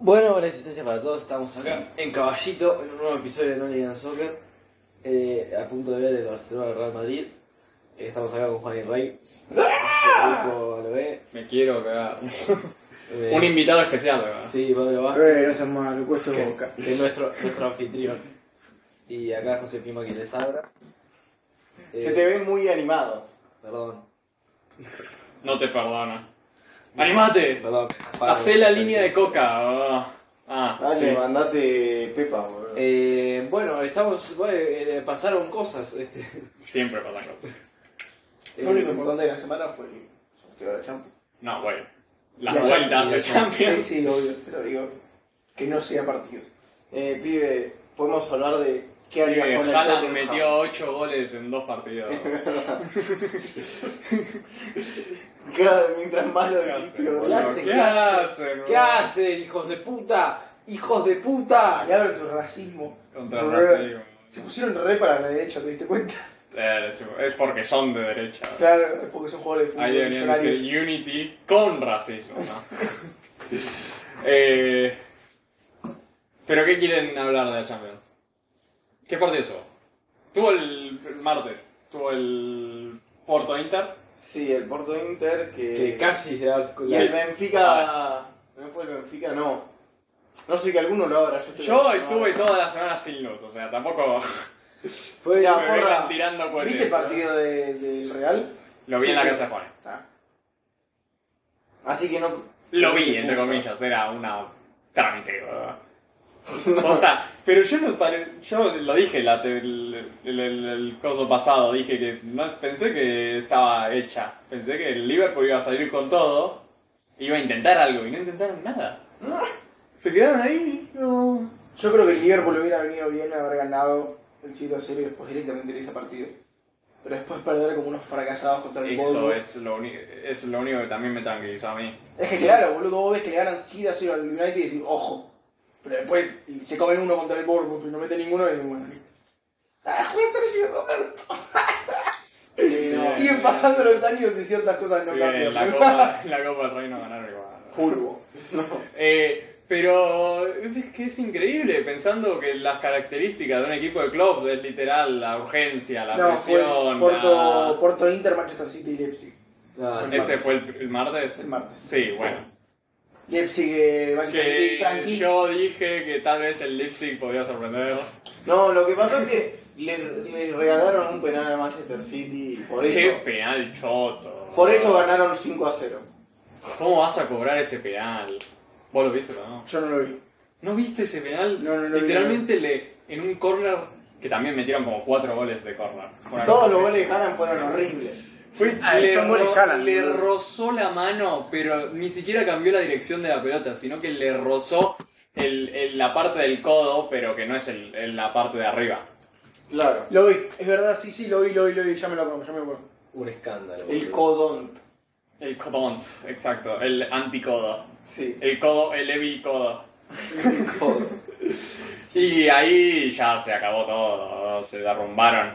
Bueno, resistencia para todos, estamos acá en Caballito, en un nuevo episodio de No Ligan Soccer, a punto de ver el Barcelona Real Madrid. Estamos acá con Juan y Rey. Me quiero cagar. Un invitado especial, ¿verdad? Sí, Pablo Vázquez, No seas malo, cuesta boca. que es nuestro anfitrión. Y acá José Pima, quien les habla. Se te ve muy animado. Perdón, No te perdona. ¡Animate! perdón. Hacé la línea de coca. Dale, sí. mandate Pepa, boludo. Bueno, pasaron cosas. Siempre pasa cosas. Lo único importante de la semana fue el sorteo de la Champions. No, bueno. Las La vueltas Champions. de Champions. Sí, obvio, pero digo que no sea partidos. Pibe, podemos hablar de qué haría con el Haaland Tottenham. metió 8 goles en 2 partidos. Claro, mientras más lo ¿Qué decís, hacen, peor. boludo? hacen? ¿Qué hacen? ¿Qué hacen, hijos de puta? ¡Hijos de puta! Y ahora su racismo. Contra Boludo. Brasil. Se pusieron re para la derecha, ¿te diste cuenta? Es porque son de derecha. Claro, es porque son jugadores de fútbol Ahí deberían millonarios. decir Unity con racismo, ¿no? ¿Pero qué quieren hablar de la Champions? ¿Qué partido eso? Tuvo el martes, tuvo el Porto Inter. Sí, el Porto Inter Que casi se da... Y el Benfica... ¿No fue el Benfica? No. No sé que alguno lo abra. Yo estuve toda la semana sin luz, o sea, tampoco Fue Ya, me porra. vengan tirando cohetes. ¿Viste el partido del Real? Lo vi Sí, en la pero- casa de Juan. Ah. Así que no... Lo vi, entre comillas, era una trámite, ¿verdad? Posta, pero yo yo lo dije el coso pasado, dije que no pensé que estaba hecha, pensé que el Liverpool iba a salir con todo, iba a intentar algo y no intentaron nada. Se quedaron ahí, no. Yo creo que el Liverpool hubiera venido bien haber ganado el 7-0 y después directamente en ese partido. Pero después perder como unos fracasados contra el Eso Bournemouth. es lo único que también me tranquilizó a mí. Es que claro, boludo, vos ves que le ganan 7-0 al United y decís, ojo. Pero después se comen uno contra el Bournemouth y no mete ninguno y bueno, listo. ¡Ah, juega Sergio Roberto! Siguen pasando los años y ciertas cosas no cambian. La Copa del Reino ganaron igual. Fútbol. No. Pero es que es increíble pensando que las características de un equipo de club es literal la urgencia, la No, fue presión. Porto Inter, Manchester City y Leipzig. ¿Ese fue el martes? El martes. Sí, bueno. Leipzig, Manchester City, Que tranquilo. yo dije que tal vez el Leipzig podía sorprender. No, lo que pasó es que le regalaron un penal a Manchester City y por Qué eso, penal choto. por eso ganaron 5-0. ¿Cómo vas a cobrar ese penal? ¿Vos lo viste o no? Yo no lo vi. ¿No viste ese penal? No lo vi. Literalmente en un corner, que también metieron como 4 goles de corner. Todos los goles de Haaland fueron horribles. Le, goles Haaland, le boludo. rozó la mano, pero ni siquiera cambió la dirección de la pelota, sino que le rozó la parte del codo, pero que no es la parte de arriba. Claro. Lo vi, es verdad, sí, lo vi, ya me lo acuerdo. Un escándalo. El codont. El codont, exacto, el anticodo. Sí. El codo, el evil codo. El codont. Y ahí ya se acabó todo, se derrumbaron.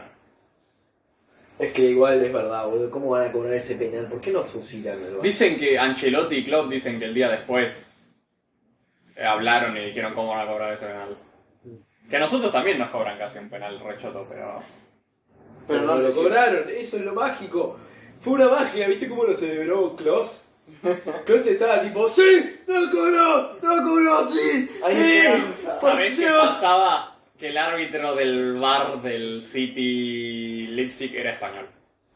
Es que igual es verdad, boludo. ¿Cómo van a cobrar ese penal? ¿Por qué no fusilan el Barça? Dicen que Ancelotti y Klopp dicen que el día después hablaron y dijeron cómo van a cobrar ese penal. Que a nosotros también nos cobran casi un penal rechoto, pero... Pero no lo cobraron, eso es lo mágico. Fue una magia, ¿viste cómo lo celebró Klose? Klose estaba tipo, ¡sí! ¡No cobró! ¡Sí! Hay ¡Sí! esperanza. ¡Por ¿Sabés qué Dios! pasaba? Que el árbitro del VAR del City Leipzig era español.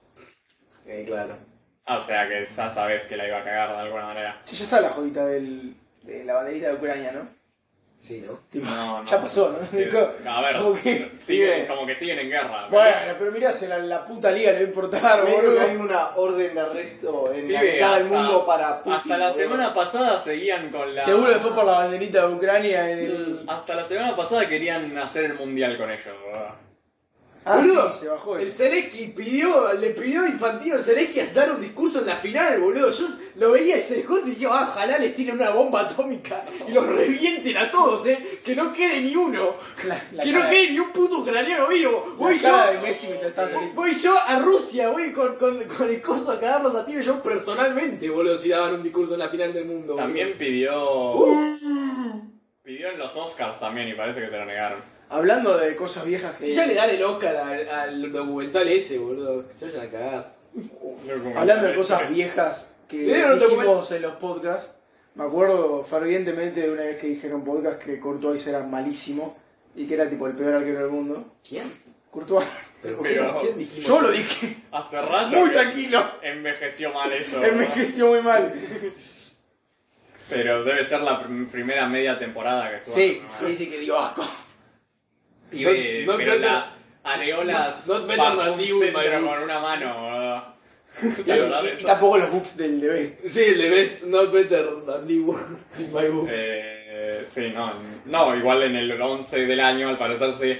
Claro. O sea que ya sabés que la iba a cagar de alguna manera. Sí, ya está la jodita de la banderita de Ucrania, ¿no? Sí, ¿no? Tipo, No, ya pasó, ¿no? Sí. A ver, Como que- como que siguen en guerra. Bueno, pero mirá, si la puta liga le va a importar, boludo. Hay una orden de arresto en la Pibe, mitad del hasta- mundo para Putin. Hasta la boludo. semana pasada seguían con la... Seguro que fue por la banderita de Ucrania en el... Hasta la semana pasada querían hacer el mundial con ellos, ¿verdad? Ah, Boludo, sí, se bajó el eso. Zelensky le pidió a Infantino Zelensky a dar un discurso en la final, boludo. Yo lo veía ese discurso y dije, ojalá les tiren una bomba atómica y los revienten a todos, que no quede ni uno. La Que no cara- quede ni un puto ucraniano vivo. La cara de Messi mientras estaba saliendo. Voy yo a Rusia, voy con el coso a cagarlos a tiro yo personalmente, boludo, si daban un discurso en la final del mundo. También boludo. pidió... los Oscars también y parece que se lo negaron. Hablando de cosas viejas que... Si ya le dan el Oscar al documental ese, boludo, que se vayan a cagar. Hablando de cosas viejas que ¿Vieron el dijimos en los podcasts, me acuerdo fervientemente de una vez que dijeron podcast que Courtois era malísimo y que era tipo el peor arquero del mundo. ¿Quién? Courtois. ¿Pero Pero- quién dijimos? Yo lo dije. Hace rato Muy que tranquilo. envejeció mal eso. Envejeció muy mal. Pero debe ser la primera media temporada que estuvo. Sí, sí, que dio asco. Pibe, No- no pero better- la Areolas not better bajó than un you in my centro books. con una mano, boludo. Y, ¿Te acordás de y eso? tampoco los books del The Best. Sí, el de Best Not Better Than You in My Books. Sí, no, igual en el 11 del año, al parecer sí.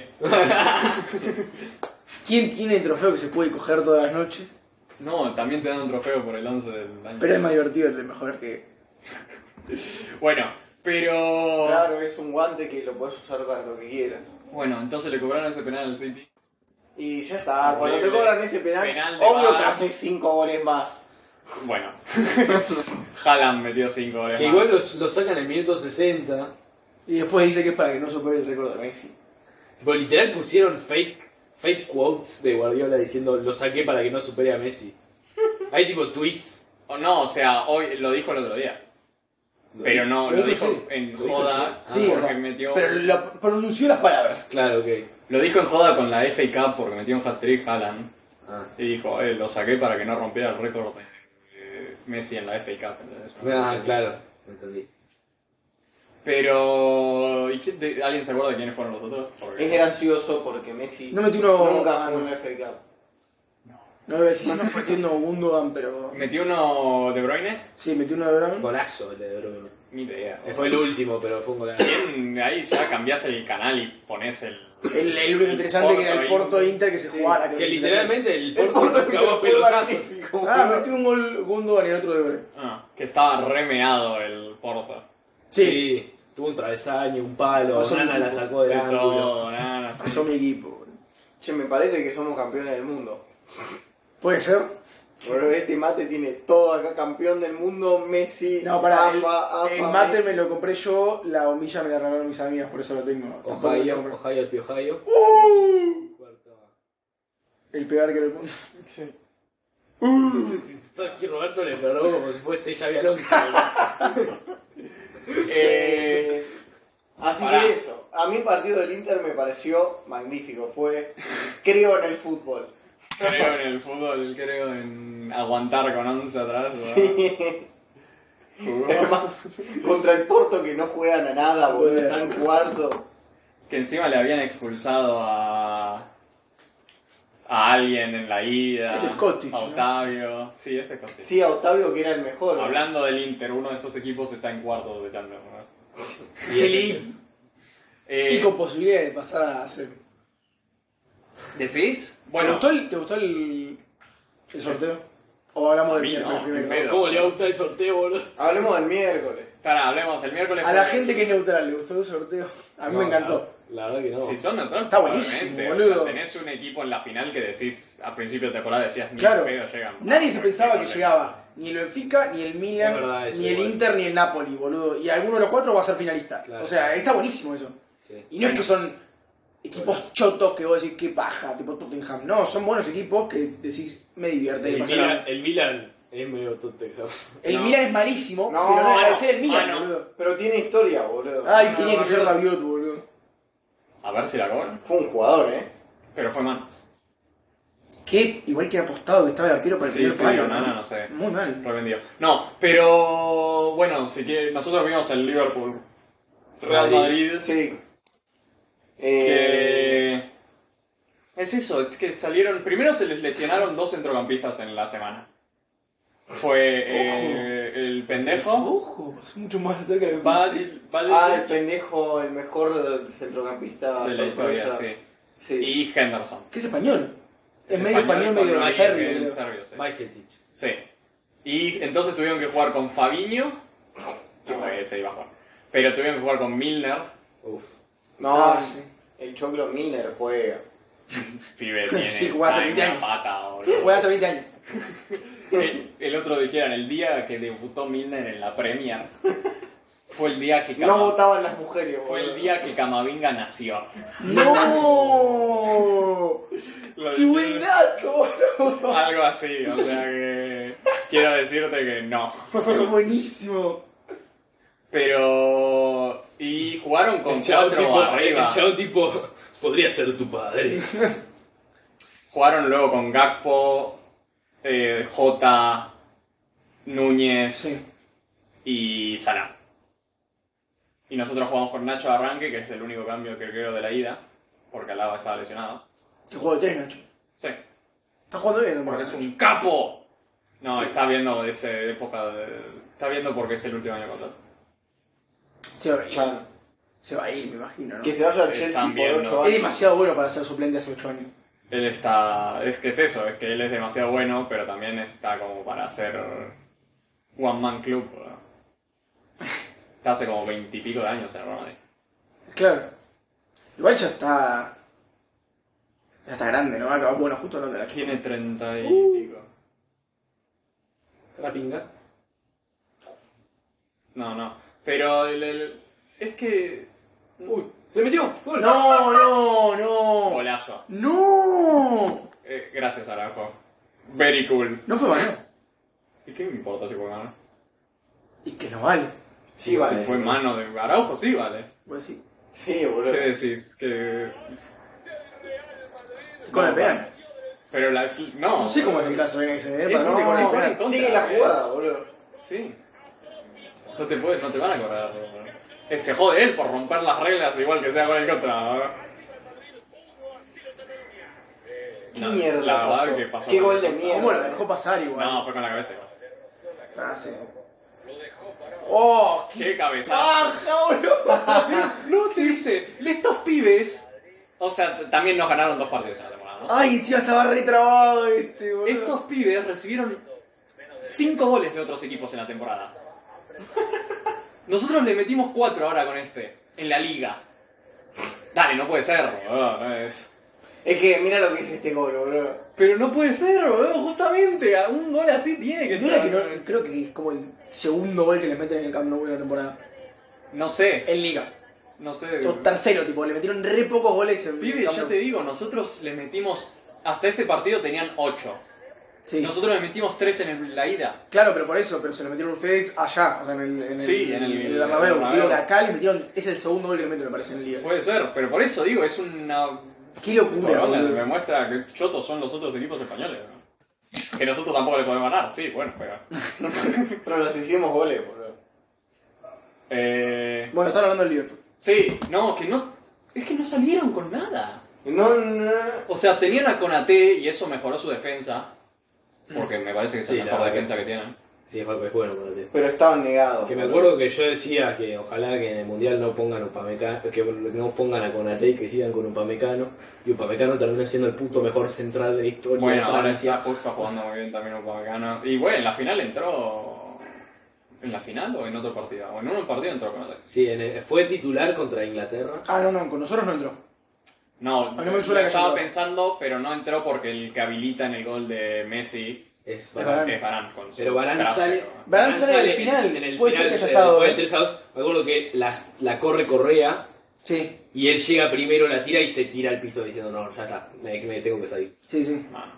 ¿Quién tiene el trofeo que se puede coger todas las noches? No, también te dan un trofeo por el 11 del año. Pero es más divertido el de mejor que... Bueno, pero... Claro, es un guante que lo puedes usar para lo que quieras. Bueno, entonces le cobraron ese penal al City. Y ya está, cuando te Horrible. cobran ese penal, Penal de obvio VAR. que haces 5 goles más. Bueno, Haaland metió 5 goles Que más. igual lo sacan en el minuto 60. Y después dice que es para que no supere el récord de Messi. Tipo, literal pusieron fake quotes de Guardiola diciendo lo saqué para que no supere a Messi. Hay tipo tweets. O no, o sea, hoy lo dijo el otro día. Pero no, lo dijo sí. en Lo dijo, joda sí. porque Sí, metió... Pero lo pronunció las palabras. Claro, ok. Lo dijo en joda con la FA Cup porque metió un hat-trick Haaland. Ah, Y dijo, lo saqué para que no rompiera el récord de Messi en la FA Cup. ¿Entendés? claro, entendí. Pero... ¿Alguien se acuerda de quiénes fueron los otros? Porque- Es gracioso porque Messi No metió uno... nunca ah, jugó no. en la FA Cup. No iba a decir si no fue metiendo Gundogan, pero... ¿Metió uno De Bruyne? Sí, metió uno de Brown. Golazo el de Bruyne. Ni idea. Fue el último, pero fue un golazo. ¿Quién? Ahí ya cambiás el canal y pones el... El único interesante que era el Porto Inter que se jugaba la Que literalmente el El Porto Porto cagó a fue pelotazos. magnífico. Ah, metió un gol Gundogan y el otro de Bruyne. que estaba remeado el Porto. Sí, Tuvo un travesaño, un palo, Pasó Nana mi la equipo. sacó del De ángulo. todo, nada, sí. pasó mi equipo. Boludo. Che, me parece que somos campeones del mundo. ¿Puede ser? Boludo, este mate tiene todo acá, campeón del mundo, Messi, No, para AFA, el mate Messi. me lo compré yo, la bombilla me la regalaron mis amigas, por eso lo tengo. Tampoco lo Ohio, compré. Ohio, el Pio Ohio. El peor que del mundo. Sergio Roberto le pegó como si fuese Xavi Alonso. Así Pará. que eso, a mí el partido del Inter me pareció magnífico, creo en el fútbol. Creo en el fútbol, creo en aguantar con 11 atrás. ¿no? Sí. Además, contra el Porto que no juegan a nada, boludo, están cuarto. Que encima le habían expulsado a alguien en la ida. Este es Kotic, a ¿no? Octavio. Sí, este es Kotic. Sí, a Octavio que era el mejor. Hablando del Inter, uno de estos equipos está en cuartos de Champions. ¿no? Qué lindo. Eh, Y con posibilidad de pasar a hacer. ¿Decís? Bueno, Bueno, ¿te gustó el sorteo? ¿O hablamos A del mí miércoles no, primero? ni pedo. ¿Cómo le va a gustar el sorteo, boludo? Hablemos del miércoles. para, hablemos el miércoles. A la gente que es neutral, ¿le gustó el sorteo? A mí me encantó. La verdad que no. Si son neutrales, Está buenísimo, probablemente. boludo. O sea, tenés un equipo en la final que decís, al principio de temporada decías, ni Claro. en pedo llegan. Nadie se pensaba que No, llegaba ni el Benfica, ni el Milan, Es verdad, eso ni el igual. Inter, ni el Napoli, boludo. Y alguno de los cuatro va a ser finalista. Claro. O sea, está buenísimo eso. Sí. Y no es que son equipos chotos que vos decís, qué paja, tipo Tottenham. No, son buenos equipos que decís, me divierte. El pasar a- Milan, el Milan es medio Tottenham. El No. Milan es malísimo, No, pero no deja de bueno, ser el Milan, bueno. boludo. Pero tiene historia, boludo. Ay, No, tenía que ser boludo. Rabiot, boludo. A ver si la cobran. Fue un jugador, Pero fue mal. Que igual que apostado que estaba el arquero para el Sí, primer sí, palo. Onana, no sé. Muy mal. Revendido. No, pero bueno, si quiere, nosotros vimos el Liverpool Real Madrid. Sí. Que es eso, es que salieron. Primero se les lesionaron 2 centrocampistas en la semana. Fue el pendejo. Ojo, pasó mucho más cerca de El pendejo, el mejor centrocampista de la historia, sorpresa. sí. Sí. Y Henderson. ¿Qué es español? Es Es medio español, con medio Mike, serbio. que es boludo. serbio, sí. Majetic. Sí. Y entonces tuvieron que jugar con Fabinho. Que ese iba a jugar. Pero tuvieron que jugar con Milner. Uf. No, Ah, sí. el Choclo Miller juega. Pibe tiene Sí, jugó hace está en 20 una años. pata, boludo. Juega hace 20 años. El otro dijeron, el día que debutó Milner en la Premier, Fue el día que No votaban las mujeres, Fue el boludo. día que Camavinga nació. ¡No! ¡Qué buen dato! Algo así, o sea que... Quiero decirte que no. ¡Es buenísimo! Pero... Y jugaron con El chavo 4 tipo, arriba. el chavo tipo, podría ser tu padre. Jugaron luego con Gakpo, Jota, Núñez Sí. y Salah. Y nosotros jugamos con Nacho de arranque, que es el único cambio que creo de la ida, porque Alaba estaba lesionado. ¿Qué juego de 3, Nacho? Sí, Está jugando bien, porque es un capo. No, Sí. está viendo esa época Está viendo porque es el último año de contrato. Se va a ir. Claro. Se va a ir, me imagino, ¿no? Que se vaya al Chelsea Están por viendo. 8 Es años. demasiado bueno para ser suplente hace 8 años. Él está... Es que es eso, es que él es demasiado bueno, pero también está como para hacer One Man Club. ¿no? Está hace como 20 y pico de años en el Real Madrid. Claro. Igual ya está. Ya está grande, ¿no? Acabó, bueno, justo hablando de la Tiene 30 y pico. La pinga. No. Pero es que... Uy, se le metió. Gol. No. Golazo. No. Gracias, Araujo. Very cool. No fue mano. ¿Y qué me importa si fue mano? Y que no vale. Sí, vale. Si fue mano de Araujo, sí, vale. Pues sí. Sí, boludo. ¿Qué decís? Que... Con el penal. Pero no. No sé cómo es el caso en ese, ¿eh? Es- Para mí con el no, penal. contra, Sigue la jugada, boludo. Sí. No te van a cobrar. Se jode él por romper las reglas igual que sea con el contra. ¿Qué No, mierda la verdad pasó? que pasó ¿Qué con gol el de pasado. mierda? ¿Cómo lo dejó pasar igual? No, fue con la cabeza. Ah, sí. ¡Oh! Qué cabezazo. ¡Paja, boludo! No te dice, estos pibes. O sea, también nos ganaron 2 partidos en la temporada, ¿no? Ay, encima estaba retrabado boludo. Estos pibes recibieron 5 goles de otros equipos en la temporada. Nosotros le metimos 4 ahora con en la liga. Dale, no puede ser, boludo, no es... Es que mira lo que es este gol, boludo. Pero no puede ser, boludo, justamente, a un gol así tiene que ¿No era que no- creo que es como el segundo gol que le meten en el Camp Nou en la temporada. No sé, En Liga. no sé. O tercero, tipo, le metieron re pocos goles en Pibe, el Camp ya Nou. te digo, nosotros le metimos... Hasta este partido tenían 8. Sí. Nosotros le metimos 3 en la ida. Claro, pero por eso, pero se lo metieron ustedes allá, o sea, Sí, en el Bernabéu. Bernabéu. Digo que acá le metieron, es el segundo gol que le meten, me parece, en Liga. Puede ser, pero por eso digo, es una... Qué locura, Corona, me boludo. muestra que chotos son los otros equipos españoles. ¿No? Que nosotros tampoco le podemos ganar, sí, bueno, pero... Pero los hicimos goles, boludo. Bueno, están hablando del Liverpool. Sí, no, que no... Es que no salieron con nada. No. O sea, tenían a Konaté y eso mejoró su defensa. Porque me parece que es Sí, la la mejor verdad defensa que que tienen. Sí, es bueno para ti. Pero estaban negados. Que me boludo. acuerdo que yo decía que ojalá que en el mundial no pongan Upamecano, que no pongan a Konaté y que sigan con Upamecano. Y Upamecano terminó siendo el puto mejor central de la historia Bueno, de ahora Francia. está justo jugando muy bien también Upamecano. Y bueno, en la final entró... ¿En la final o en otro partido? Bueno, en un partido entró Konaté. Sí, fue titular contra Inglaterra. Ah, no, con nosotros no entró. No, A mí me suena lo que estaba entró. pensando, pero no entró porque el que habilita en el gol de Messi Es Varane. Varane. es Varane. Con su Pero Varane craft, sale. pero- Varane sale al final. En el Puede ser final, que haya estado, después del 3-2. Me acuerdo que la corre Correa Sí, y él llega primero, la tira y se tira al piso diciendo: no, ya está, me tengo que salir. sí, sí. Mano.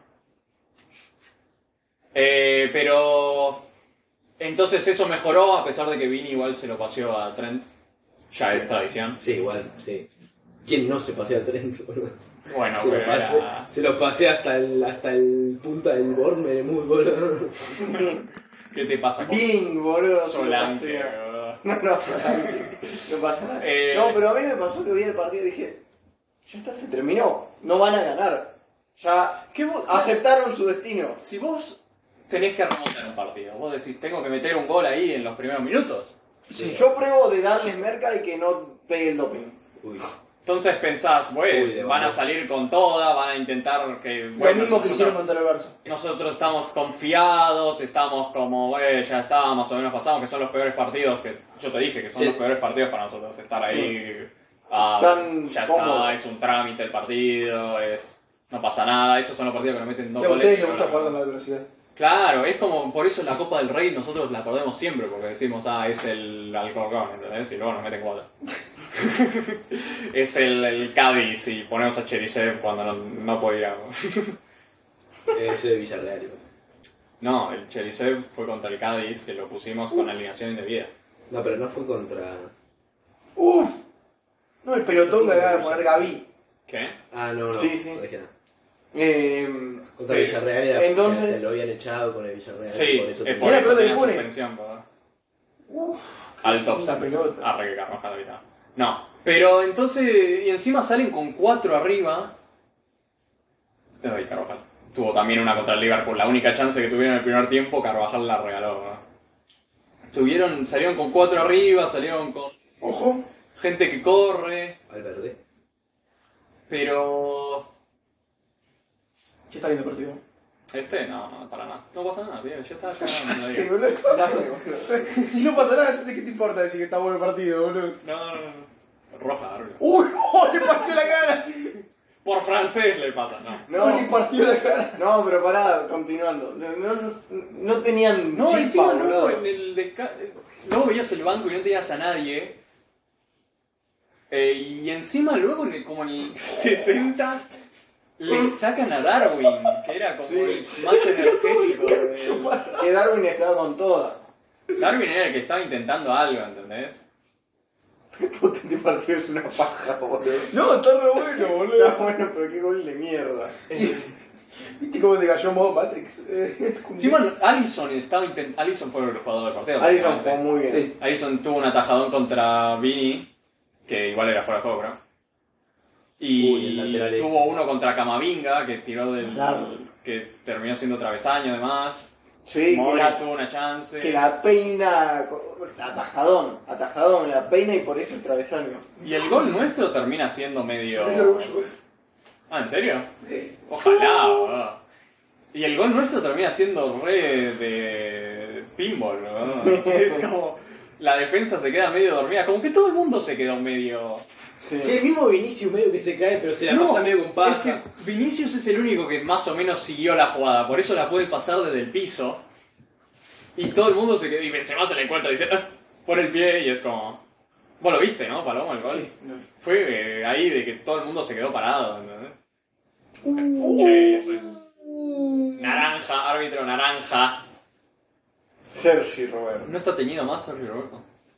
Pero entonces eso mejoró a pesar de que Vini igual se lo paseó a Trent. Ya es tradición. Sí, igual, sí. ¿Quién no se pasea al tren? Bueno, Se lo, pero pasé, era... se lo pasé hasta el punta del Bournemouth, boludo. ¿Qué te pasa con Bing, boludo. Solanke? se lo pasea. boludo? No, Solanke. No pasa nada. No, No, pero a mí me pasó que vi el partido y dije, ya está, se terminó. No van a ganar. Ya ¿Qué vos- aceptaron su destino. Si vos tenés que remontar un partido, vos decís, tengo que meter un gol ahí en los primeros minutos. Sí. Yo pruebo de darles merca y que no pegue el doping. Uy. Entonces pensás, Uy, bueno, de van a verdad. salir con toda, van a intentar que... Lo bueno, mismo que hicieron nosotros, contra el Barça. nosotros estamos confiados, estamos como, bueno, ya está, más o menos pasamos, que son los peores partidos, que yo te dije que son Sí. los peores partidos para nosotros, estar Sí. ahí, Tan ya cómodos. está, es un trámite el partido, no pasa nada, esos son los partidos que nos meten 2 Sí, a goles. ustedes y les gusta bueno, jugar con la velocidad. Claro, es como, por eso la Copa del Rey nosotros la perdemos siempre, porque decimos, es el Alcorcón, ¿entendés? Y luego nos meten 4. Es el Cádiz y ponemos a Cherisev cuando no podíamos. Ese de Villarreal. No, el Cherisev fue contra el Cádiz, que lo pusimos con alineación indebida. No, pero no fue contra... ¡Uf! No, el pelotón que acaba de poner Gaby. ¿Qué? Ah, no, no. Sí. No dije nada. Contra Sí. Villarreal era Entonces- se lo habían echado con el Villarreal. Sí, por eso es por Mira, eso pero tenía le pone. suspensión, ¿verdad? Uf, Al top. la pelota. Arre que Carvajal la mitad. No, pero entonces, y encima salen con 4 arriba. Ay, Carvajal. Tuvo también una contra el Liverpool. La única chance que tuvieron en el primer tiempo, Carvajal la regaló, ¿no? Salieron con 4 arriba, salieron con Ojo. gente que corre, Al verde. pero... ¿Qué está viendo el partido? No, para nada. No pasa nada, bien, ya está ganando. Que me lo- Si no pasa nada, entonces ¿qué te importa decir que está bueno el partido, boludo? No. Roja, árbitro. ¡Uy, no! ¡Le partió la cara! Por francés le pasa, no. No, le partió la cara. No, pero pará, continuando. No tenían No, chispa, encima luego boludo. en el luego veías el banco y no tenías a nadie. Y encima luego como en el 60 le sacan a Darwin, que era como Sí. el más energético. Que Darwin estaba con toda. Darwin era el que estaba intentando algo, ¿entendés? Puta, este partido es una paja, boludo. No, está re bueno, boludo. Está bueno, pero qué gol de mierda. ¿Viste cómo se cayó en modo Matrix? Encima Alisson fue el jugador del partido. Alisson prácticamente. jugó muy bien. Sí. Alisson tuvo un atajadón contra Vini, que igual era fuera de juego, creo. Uy, el Y lateral tuvo ese. uno contra Camavinga, que tiró Claro. que terminó siendo travesaño además. Sí, Modric tuvo una chance. que la peina. Atajadón, la peina y por eso el travesaño. Y el gol nuestro termina siendo medio... Ah, ¿en serio? Sí. Ojalá, boludo. Y el gol nuestro termina siendo re de pinball, boludo. Es como... La defensa se queda medio dormida. Como que todo el mundo se quedó medio... Sí. Sí, el mismo Vinicius medio que se cae, pero se la pasa medio con es paja. que Vinicius es el único que más o menos siguió la jugada. Por eso la puede pasar desde el piso. Y todo el mundo se quedó... Y Benzema se la encuentra y dice... Por el pie y es como... Vos lo viste, ¿no, Paloma, el gol? Fue ahí de que todo el mundo se quedó parado, ¿entendés? Che, eso es... Naranja, árbitro naranja. Sergi Roberto. ¿No está teñido más Sergio Roberto?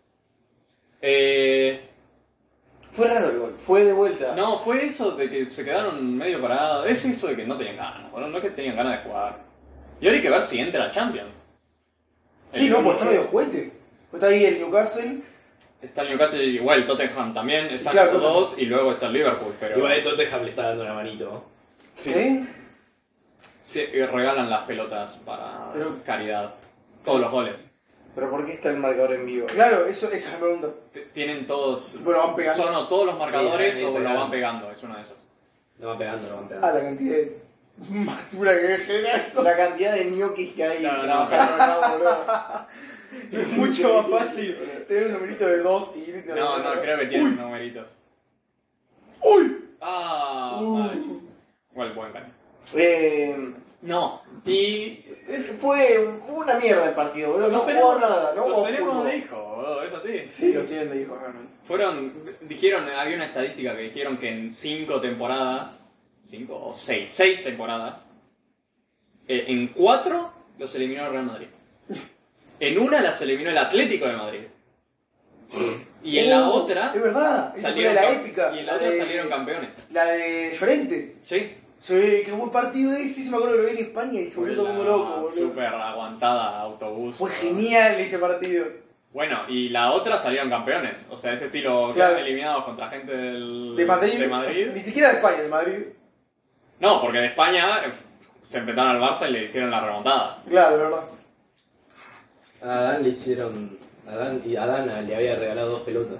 Fue raro el gol, fue de vuelta. No, fue eso de que se quedaron medio parados. Es eso de que no tenían ganas, bueno, no es que tenían ganas de jugar. Y ahora hay que ver si entra la Champions. Sí, no, pues está medio juguete. Está ahí el Newcastle. Está el Newcastle, igual el Tottenham también, están Claro, esos Tottenham. dos y luego está el Liverpool, pero... Igual el Tottenham le está dando la manito, ¿no? ¿Sí? Sí, regalan las pelotas para Pero- caridad. Todos los goles. Pero ¿por qué está el marcador en vivo? Claro, esa es la pregunta. Tienen todos... Bueno, van pegando. ¿Son o todos los marcadores Sí, o lo pegando. van pegando? Es uno de esos. No van pegando. Ah, la cantidad de basura que genera eso. La cantidad de ñoquis que hay No, trabajando acá, boludo. Es mucho más fácil tener un numerito de 2 y irte a la No, otra. creo que tienen numeritos. ¡Uy! Ah, mal. Igual buen cambio. No, y... Fue una mierda el partido, boludo. No jugó nada, no los jugó tenemos fútbol. de hijo, boludo, es así. Sí, lo tienen de hijo realmente. Dijeron, había una estadística que dijeron que en 5 temporadas, 5 o 6 temporadas, en 4 los eliminó el Real Madrid. En una las eliminó el Atlético de Madrid. Y en la otra Es verdad, esa fue salieron, la cam- épica. y en la otra salieron campeones. La de Llorente. Sí. Sí, qué buen partido ese, sí me acuerdo que lo vi en España y se Fue volvió todo como loco, la boludo. super aguantada autobús. Fue genial ese partido. Bueno, y la otra salieron campeones. O sea, ese estilo, Claro. quedan eliminados contra gente De Madrid. de Madrid. Ni siquiera de España, de Madrid. No, porque de España se enfrentaron al Barça y le hicieron la remontada. Claro, de verdad. A Adán le hicieron... Adán le había regalado 2 pelotas.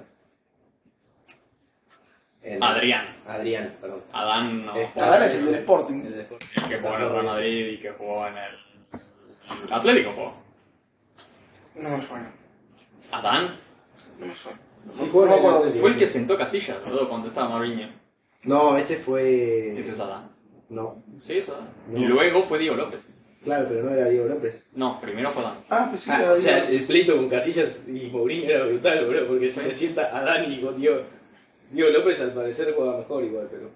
Adrián, perdón. Adán no. Adán es el del Sporting. El de Sport. El que jugó en el Real Madrid y que jugó en el Atlético jugó. No me suena. Adán No me suena. Sí, No juega me en el acuerdo. Atlético. fue el que sentó Casillas, boludo, cuando estaba Mourinho. No, ese fue... Ese es Adán. No. Sí, es Adán. No. Y luego fue Diego López. Claro, pero no era Diego López. No, primero fue Dan. Ah, pues sí, Ah, era o sea, Diego. el pleito con Casillas y Mourinho era brutal, boludo, porque se le sienta a Dani con Diego López, al parecer juega mejor igual, pero...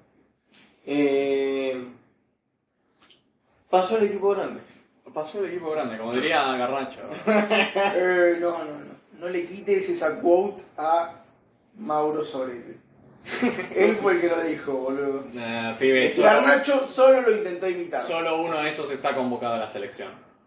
Pasó el equipo grande. Pasó el equipo grande, como diría Garnacho. No. No le quites esa quote a Mauro Sorete. Él fue el que lo dijo, boludo. Pibe, Garnacho solo lo intentó imitar. solo uno de esos está convocado a la selección.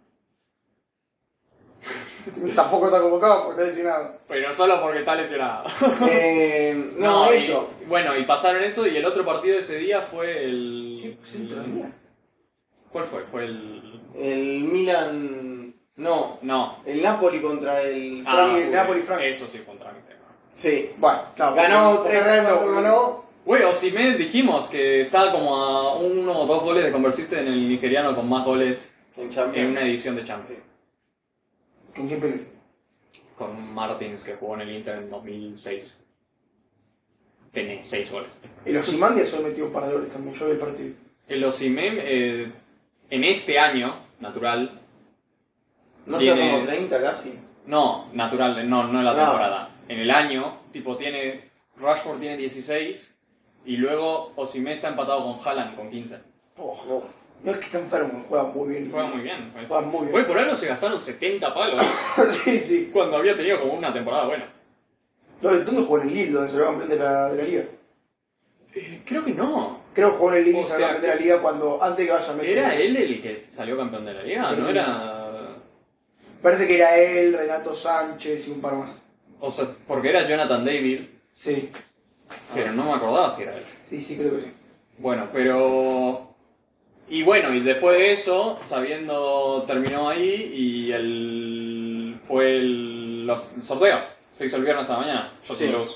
Tampoco está convocado porque está lesionado. Pero solo porque está lesionado. No, y- ellos. bueno, y pasaron eso y el otro partido de ese día fue el... ¿Qué centro venía? ¿Cuál fue? Fue el... El Milan. No. No. El Napoli contra el el Napoli-Frankfurt. Eso sí fue un trámite. Sí. Bueno, claro. Ganó porque 3-4, ganó. Güey, Osimhen dijimos que estaba como a 1 o 2 goles de convertirse en el nigeriano con más goles En en Champions. una edición de Champions. ¿Con quién peleó? Con Martins, que jugó en el Inter en 2006. Tiene 6 goles. El Ozymandias solo metió un par de goles también. Yo vi el partido. El Osimhen, en este año, natural... No sé, como tienes- 30 casi. No, natural, no en la Ah. temporada. En el año, tipo, tiene... Rashford tiene 16 y luego Osimhen está empatado con Haaland con 15. Ojo. No es que está enfermo, juega muy bien. Juega muy bien. Pues. Juega muy bien. Güey, por algo se gastaron 70 palos Sí, sí. cuando había tenido como una temporada buena. ¿Dónde jugó en el Lille, donde salió campeón de la liga? Creo que no. Creo que jugó en el Lille y O salió sea, campeón de la liga cuando, antes que vaya Messi. ¿Era él el que salió campeón de la liga? Parece ¿No que era...? Parece que era él, Renato Sánchez y un par más. O sea, porque era Jonathan David, Sí, pero no me acordaba si era él. sí, creo que sí. Bueno, pero... Y bueno, y después de eso, sabiendo, terminó ahí y fue el sorteo. Se hizo el viernes a la mañana. Yo sí Sí. lo uso.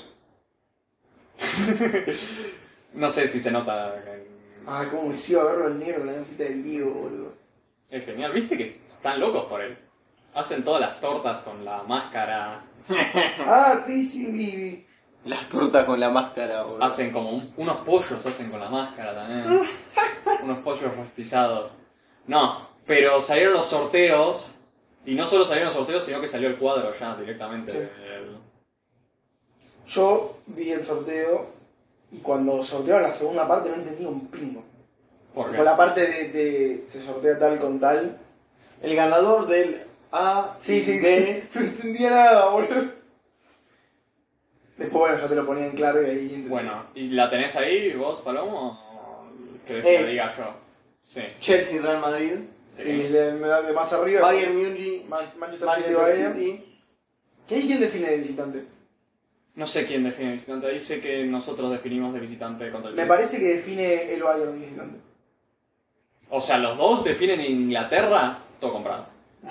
No sé si se nota. Ah, cómo me iba a verlo al negro con la camiseta del Diego, boludo. Es genial. ¿Viste que están locos por él? Hacen todas las tortas con la máscara. Ah, sí, vi. Las tortas con la máscara, boludo. Hacen como unos pollos, hacen con la máscara también. Unos pollos rostizados. No, pero salieron los sorteos. Y no solo salieron los sorteos, sino que salió el cuadro ya directamente. Sí. Yo vi el sorteo y cuando sortearon la segunda parte no entendía un pingo. ¿Por qué? Con la parte de se sortea tal con tal. El ganador del A Sí, y B. No entendía nada, boludo. Después, bueno, ya te lo ponía en claro y ahí entendí. Bueno, ¿y la tenés ahí vos, Palomo? ¿O querés que lo Es. diga yo? Sí. Chelsea, Real Madrid. Sí, me da de más arriba. Bayern Múnich. Manchester City, Manchester Bayern. City. ¿Quién define de visitante? No sé quién define visitante. Dice que nosotros definimos de visitante contra el Me Chelsea. parece que define el Bayern de visitante. O sea, los dos definen Inglaterra, todo comprado.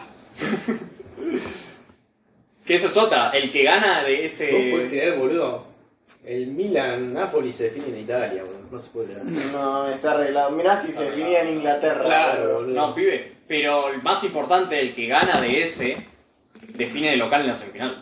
Que eso es otra. El que gana de ¿Vos podés ese... creer, boludo? El Milan-Napoli se define en Italia, boludo. No se puede creer. No, está arreglado. Mirá si se definía en Inglaterra. Claro, boludo. boludo. No, pibe. Pero el más importante, el que gana de ese, define de local en la semifinal.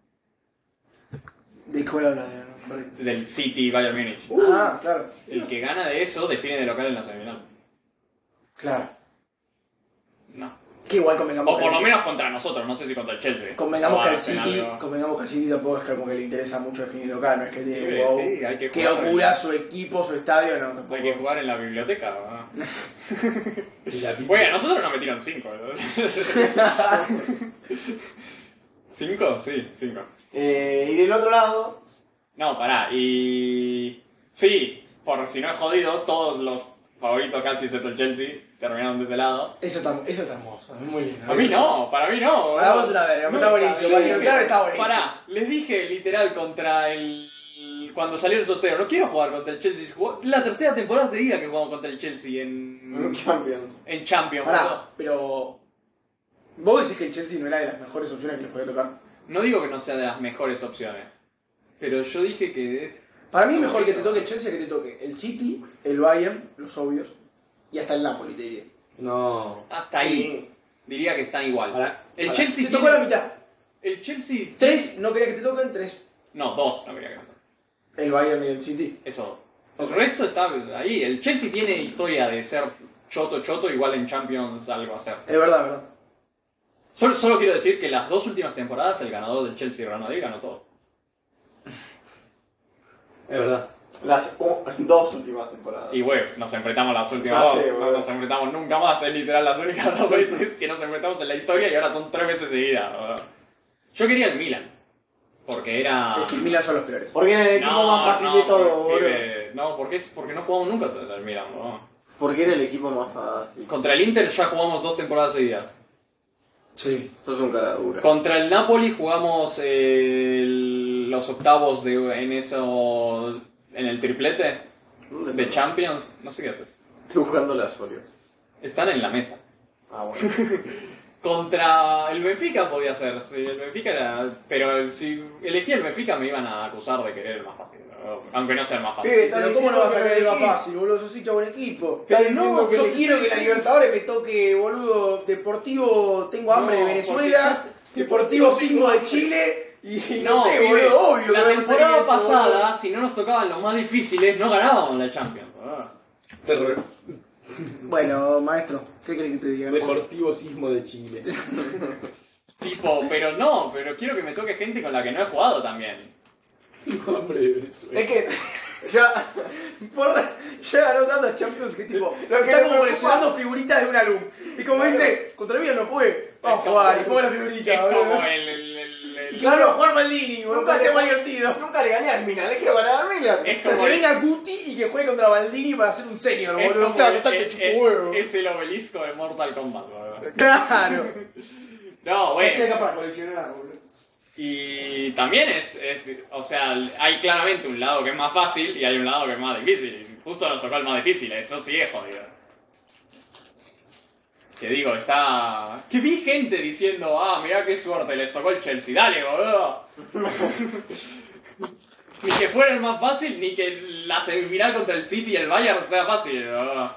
¿De cuál habla? Del City Bayern Múnich. Ah, claro. El que gana de eso define de local en la semifinal. Claro. No. Que igual convengamos O por lo que, menos contra nosotros, no sé si contra el Chelsea. convengamos O que al al City, final, convengamos que al City tampoco es como que le interesa mucho definir local, no es que Sí, tiene wow. sí, hay que Qué jugar locura su equipo, su estadio, no, tampoco. Hay que jugar en la biblioteca. ¿no? Y la Oye, a nosotros nos metieron 5. ¿5? Sí, 5. Y del otro lado, No, pará, y... Sí, por si no es jodido, todos los favoritos casi excepto el Chelsea terminaron de ese lado. Eso está hermoso, es muy lindo. A mí no, para mí no. Para vos es una verga, está buenísimo, yo para dije, claro está buenísimo. Pará, les dije literal contra el... Cuando salió el sorteo, no quiero jugar contra el Chelsea. La tercera temporada seguida que jugamos contra el Chelsea en Champions. Champions. boludo. Pará, pero... ¿Vos decís que el Chelsea no era de las mejores opciones que les podía tocar? No digo que no sea de las mejores opciones, pero yo dije que es... Para mí es mejor que te toque el Chelsea que te toque el City, el Bayern, los obvios, y hasta el Napoli, te diría. No. Hasta ahí. Diría que están igual. Pará, El pará. Chelsea Te tocó tiene- la mitad. El Chelsea... 3 no quería que te toquen, 3 No, 2 no quería que no. el Bayern y el City. Eso. El resto está ahí. El Chelsea tiene historia de ser choto, igual en Champions algo a hacer. Es verdad, es verdad. Solo quiero decir que las 2 últimas temporadas el ganador del Chelsea y Real Madrid ganó todo. Es verdad. Las 2 últimas temporadas. Y bueno, nos enfrentamos las últimas Ya 2, sé, no bueno. nos enfrentamos nunca más, es literal las únicas 2 veces que nos enfrentamos en la historia y ahora son 3 veces seguidas. ¿Verdad? Yo quería el Milan, porque era... Es que el Milan son los peores. Porque era el equipo más fácil de todo, boludo. No, porque no jugamos nunca contra el Milan, boludo. Porque era el equipo más fácil. Contra el Inter ya jugamos 2 temporadas seguidas. Sí. Sos un cara dura. Contra el Napoli jugamos los octavos en el triplete de Champions. No sé qué haces. Estoy buscando las Oreos. Están en la mesa. Ah, bueno. Contra el Benfica podía ser, sí, el Benfica era... Pero si elegía el Benfica me iban a acusar de querer el más fácil, ¿no? Aunque no sea el más fácil. Pero ¿cómo no vas a querer más fácil, boludo? Sos hincha buen equipo. Está diciendo No, que yo el- quiero que la Libertadores me toque, boludo, Deportivo Tengo Hambre de No, Venezuela, porque Deportivo Sismo de Chile y no sé, pibe, boludo, obvio. la que temporada esto, pasada, si no nos tocaban los más difíciles, no ganábamos la Champions. boludo. Bueno, maestro, ¿qué crees que te diga? Deportivo Sismo de Chile. Pero quiero que me toque gente con la que no he jugado también. Hombre de Venezuela. Es que ya, Ya ganó tantas Champions que tipo, Lo que está me como preocupa- coleccionando figuritas de un álbum. Y como dice, contra mí no juegue, vamos a como- jugar, y pongo la Es figurita, boludo. como Y claro, jugar Maldini, boludo, Nunca para ser le- más divertido. nunca le gané al Milan, le quiero ganar al Milan. Es Pero como que venga Guti y que juegue contra Maldini para hacer un senior, es boludo. como Claro, total que chupo huevo. es el obelisco de Mortal Kombat, boludo. Claro. No, Es que bueno. acá para coleccionar, boludo. Y también o sea, hay claramente un lado que es más fácil y hay un lado que es más difícil. Justo nos tocó el más difícil, eso sí es jodido. Que digo, está... Que vi gente diciendo, mirá qué suerte, les tocó el Chelsea, dale, boludo. Ni que fuera el más fácil, ni que la semifinal contra el City y el Bayern sea fácil, boludo.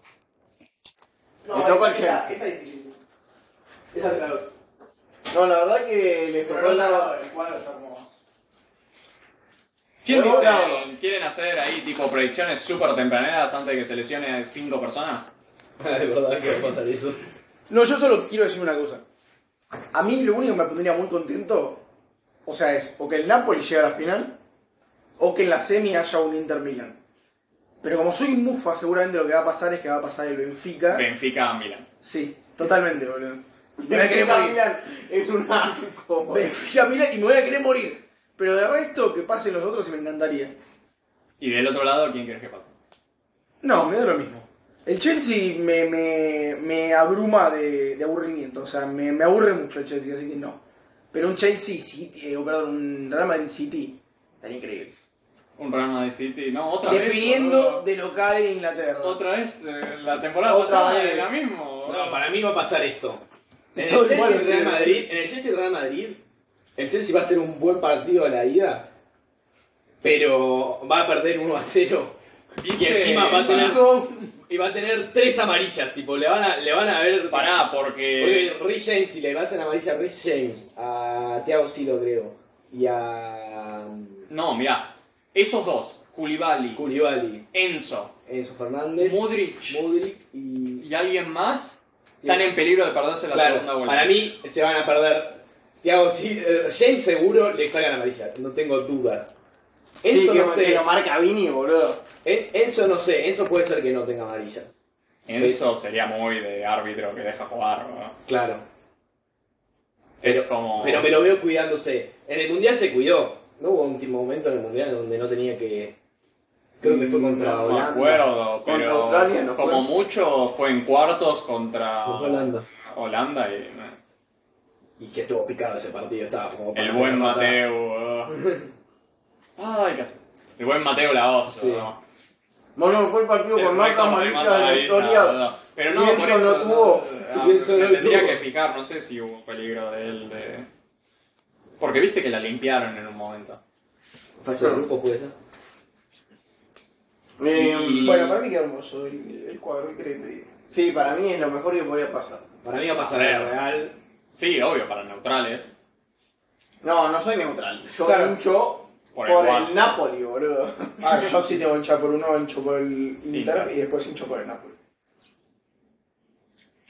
Me tocó el Chelsea. Esa es difícil. Esa te la doy. No, la verdad que les tocó Pero la... el cuadro está hermoso. ¿Quién Pero dice, no. quieren hacer ahí tipo predicciones súper tempraneras antes de que se lesione 5 personas? De verdad que va a pasar eso. No, yo solo quiero decir una cosa. A mí lo único que me pondría muy contento, o sea, es o que el Napoli llegue a la final, o que en la semi haya un Inter Milan. Pero como soy mufa, seguramente lo que va a pasar es que va a pasar el Benfica. Benfica Milan. Sí, totalmente, boludo. Y me voy a querer morir. Milan es un asco. Benfica Milan y me voy a querer morir. Pero de resto, que pasen los otros y me encantaría. Y del otro lado, ¿quién crees que pase? No, me da lo mismo. El Chelsea me abruma de aburrimiento. O sea, me aburre mucho el Chelsea, así que no. Pero un Chelsea City, un Real Madrid City, estaría increíble. Un Real Madrid City, no, otra Definiendo vez. boludo. de local en Inglaterra. Otra vez, la temporada Otra pasada vez. era mismo. No, para mí va a pasar esto. En el Todos Chelsea iguales, y Real tío. Madrid, en el Chelsea y Real Madrid, el Chelsea va a ser un buen partido a la ida, pero va a perder 1-0 y ¿Viste? encima va a tener Chico, y va a tener 3 amarillas, tipo le van a ver Pará, porque porque... Rhys James, si le vas a la amarilla a Rhys James, a Thiago Silva creo, y a No, mirá, esos dos, Koulibaly, Koulibaly, Enzo, Enzo Fernández, Modric y y alguien más están en peligro de perderse la segunda claro, vuelta. para mí se van a perder. Thiago Silva, James seguro le sacan amarilla, no tengo dudas. Enzo Sí, no que sé, lo marca Vini, boludo. Enzo no sé, Enzo puede ser que no tenga amarilla. Enzo sería muy de árbitro que deja jugar, ¿no? Claro. Es Pero- como... Pero me lo veo cuidándose. En el mundial se cuidó. No hubo un momento en el mundial donde no tenía que. Creo que fue contra no Holanda. me acuerdo, Contra pero Australia no fue. como mucho fue en cuartos contra Contra Holanda. Holanda y Y que estuvo picado ese partido. Estaba como el para buen matar. Mateo. Ay, casi. El buen Mateo Laoso. Sí. ¿no? Bueno, fue el partido El con más récord de amarillas mata de la ahí, historia. no. Pero no, Y por Enzo eso no tuvo. no, Y Enzo me no tendría tuvo. que fijar, no sé si hubo peligro de él. Porque viste que la limpiaron en un momento. Fase de grupo puede ser. Y- Bueno, para mí queda hermoso el cuadro, ¿qué querés que te diga? Sí, para mí es lo mejor que podía pasar. Para mí va a pasar A ver. el Real. Sí, obvio, para neutrales. No, no soy neutral. Yo Claro. hincho Por por, el Juan. el Napoli, boludo. Ah, yo sí tengo hincha por uno, hincho por el Inter Inter. y después hincho por el Napoli.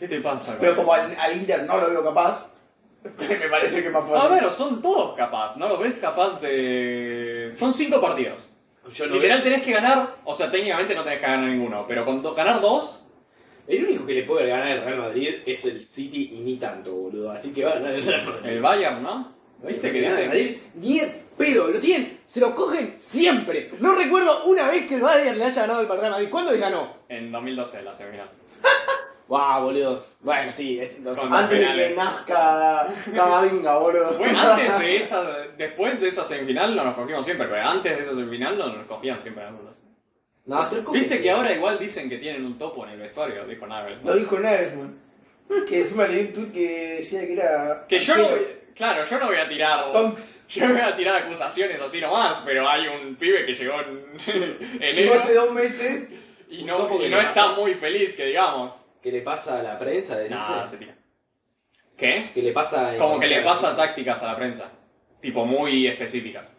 ¿Qué te pasa? Pero como al Inter no lo veo capaz, me parece que es más A fácil. ver, son todos capaz, ¿no lo ves capaz de...? Son 5 partidos. Yo lo Literal tenés que ganar, o sea, técnicamente no tenés que ganar ninguno, pero con ganar 2... El único que le puede ganar el Real Madrid es el City y ni tanto, boludo. Así que va a ganar el Real Madrid. El Bayern, ¿no? ¿Viste que El Real dicen? Madrid ni el pedo, lo tienen, se lo cogen siempre. No recuerdo una vez que el Bayern le haya ganado el Real Madrid. ¿Cuándo le ganó? En 2012, la semifinal. Guau, boludo. Bueno, sí, es... Con- Antes de que penales. nazca Camavinga, boludo. Bueno, antes de esa, después de esa semifinal no nos cogimos siempre, pero antes de esa semifinal no nos cogían siempre algunos. No, se lo cogen. ¿Viste que ahora igual dicen que tienen un topo en el vestuario? Dijo Nagelsmann. Lo dijo Nagelsmann. Que encima leí un tweet que decía que era... Que yo no voy, claro, yo no voy a tirar... Stonks. Yo no voy a tirar acusaciones así nomás, pero hay un pibe que llegó en Llegó enero hace 2 meses. y un no, topo que y le no está pasa. muy feliz, que digamos. ¿Qué le pasa a la prensa? Nada, se tira. ¿Qué? ¿Qué le pasa? Como que le pasa tácticas a la prensa, tipo muy específicas.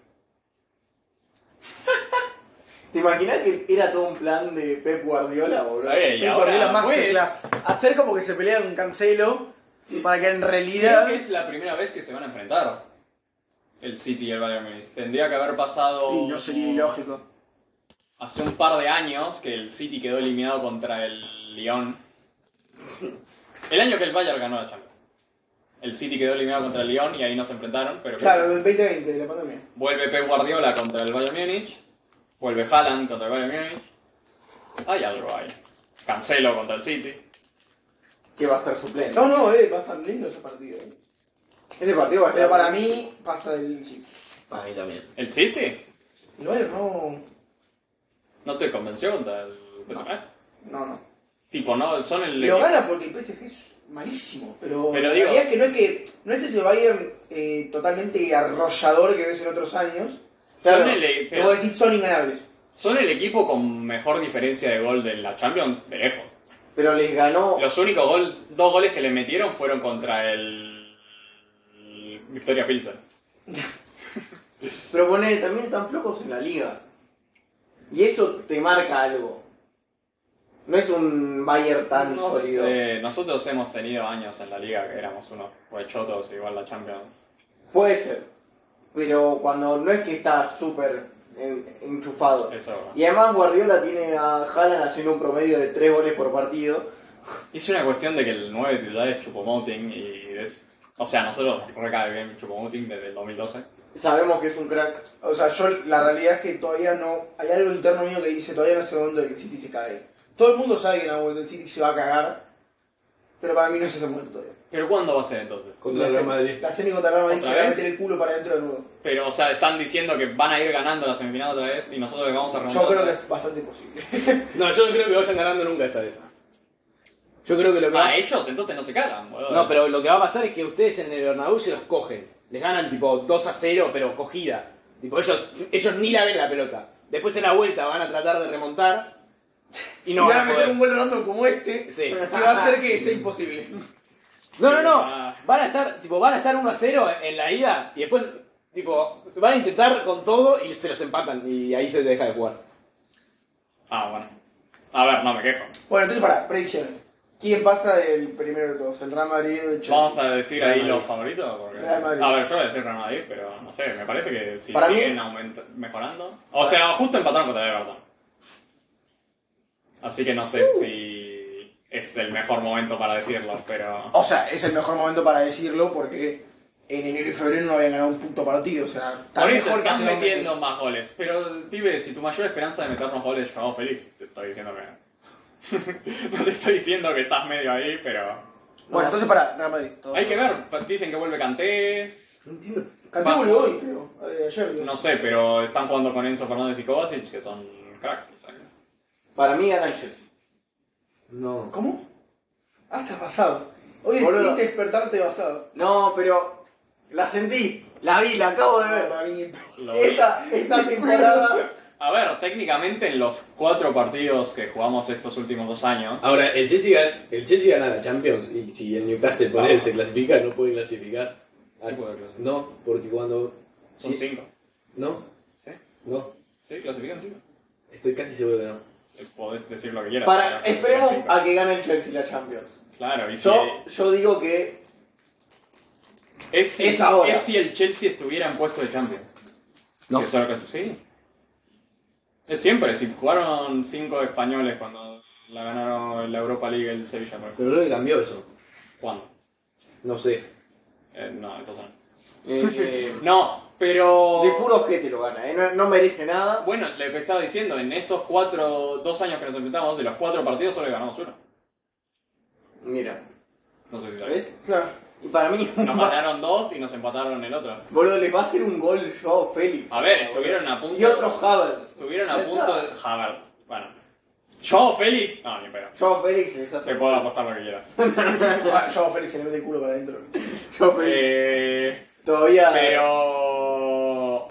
¿Te imaginas que era todo un plan de Pep Guardiola, boludo? Y Pep ahora, Guardiola pues, Masterclass. Hacer como que se pelea con Cancelo para que en creo realidad... que es la primera vez que se van a enfrentar el City y el Bayern Munich. Tendría que haber pasado... Y no sería ilógico. Hace un par de años que el City quedó eliminado contra el Lyon. El año que el Bayern ganó la Champions. El City quedó eliminado contra el Lyon y ahí no se enfrentaron, pero Claro, del 2020, de la pandemia. vuelve Pep Guardiola contra el Bayern Múnich, vuelve Haaland contra el Bayern Múnich. Hay algo ahí. Cancelo contra el City. Que va a ser suplente. No, va a estar lindo ese partido. Ese partido va a estar... Pero para mí pasa el... Para mí también. ¿El City? El Bayern no... ¿No te convenció contra el PSG? No. Tipo, no, son el... Lo gana porque el PSG es malísimo. Pero Pero la digo- realidad es que no es ese Bayern totalmente arrollador que ves en otros años. Son Claro, el- que vos decís son inganables. Son el equipo con mejor diferencia de gol de la Champions, de lejos. Pero les ganó... Los únicos 2 goles que le metieron fueron contra el Victoria Pilsen. Pero poner, también están flojos en la liga. Y eso te marca algo. No es un Bayern tan No sólido. Nosotros hemos tenido años en la liga que éramos unos huechotos, igual la Champions. Puede ser. Pero cuando no es que está súper enchufado. Eso. Y además Guardiola tiene a Haaland haciendo un promedio de 3 goles por partido. Es una cuestión de que el 9 titular es Choupo-Moting y es... O sea, nosotros nos recae bien Choupo-Moting desde el 2012. Sabemos que es un crack. O sea, la realidad es que todavía no... Hay algo interno mío que dice todavía no es el momento de que el City se cae. Todo el mundo sabe que en algún momento el City se va a cagar. Pero para mí no es ese momento todavía. ¿Pero cuándo va a ser entonces? Contra el Real Madrid. La semi contra el Real Madrid se ¿Otra va a vez? meter el culo para adentro de nuevo. Pero, o sea, están diciendo que van a ir ganando la semifinal otra vez y nosotros le vamos a remontar Yo creo otra que vez. es bastante posible. No, yo no creo que vayan ganando nunca esta vez. Yo creo que lo que va... Ellos entonces no se cagan, boludo. No, pero lo que va a pasar es que ustedes en el Bernabéu se los cogen. Les ganan tipo 2-0, pero cogida. Tipo, ellos ni la ven la pelota. Después en la vuelta van a tratar de remontar y Y no van van a a meter poder. un gol random como este. Sí. Que va a hacer que sea imposible. No. Van a estar 1-0 en la ida y después tipo van a intentar con todo y se los empatan y ahí se deja de jugar. Bueno. A ver, no me quejo. Bueno, entonces para, predicciones. ¿Quién pasa el primero de todos? ¿El Real Madrid o el Chelsea? Vamos a decir Real ahí Madrid. los favoritos. Porque... Real Madrid. A ver, yo voy a decir Real Madrid, pero no sé, me parece que si Para mí- siguen mejorando. O sea, justo empataron contra el Everton. Así que no sé si es el mejor momento para decirlo, pero. O sea, es el mejor momento para decirlo porque en enero y febrero no habían ganado un puto partido. O sea, está Por eso mejor que están hace 2 metiendo meses. más goles. Pero, pibe, si tu mayor esperanza de meternos goles es Joao Félix, te estoy diciendo que. No te estoy diciendo que estás medio ahí, pero. Bueno, entonces para Real Madrid. todo. Hay que ver, dicen que vuelve Kanté. No entiendo. Kanté Va. volvió hoy, creo. Ayer, digo. No sé, pero están jugando con Enzo Fernández y Kovacic, que son cracks. O sea, que- Para mí gana el Chelsea. No. ¿Cómo? Ah, estás basado. Hoy Boludo. decidiste despertarte basado. No, pero la sentí, la vi, la acabo de ver. Para mí, lo vi. Esta temporada... A ver, técnicamente en los 4 partidos que jugamos estos últimos 2 años, Ahora, el Chelsea gana la Champions y si el Newcastle por él se clasifica, no puede clasificar. sí puede clasificar. No, porque cuando... Son sí. 5. No, ¿Sí? no. ¿Sí? ¿Clasifican 5? Estoy casi seguro que no. Podés decir lo que quieras. Para, pero esperemos cinco. a que gane el Chelsea la Champions. Claro, y Yo digo que es ahora. Es si el Chelsea estuviera en puesto de Champions. No. Que eso es lo que sí. Es siempre, si jugaron 5 españoles cuando la ganaron la Europa League el Sevilla. por ejemplo. Pero creo que cambió eso. ¿Cuándo? No sé. No, entonces no. de No, pero... puro ojete lo gana, no merece nada. Bueno, lo que estaba diciendo, en estos 2 años que nos enfrentamos, de los 4 partidos solo ganamos uno. Mira, No sé si sabés. ¿ves? Claro. Y para mí, Nos ganaron 2 y nos empataron el otro. boludo, les va a hacer un gol Joao Félix. A ver, estuvieron a punto... Y otro Havertz. Estuvieron a Ya punto está. de... Havertz. Bueno. Joao Félix... No, ni pedo. Joao Félix les hace Te un puedo gol. apostar lo que quieras. Yo a Félix se le mete el culo para adentro. Joao Félix. Todavía... Todavía. Pero...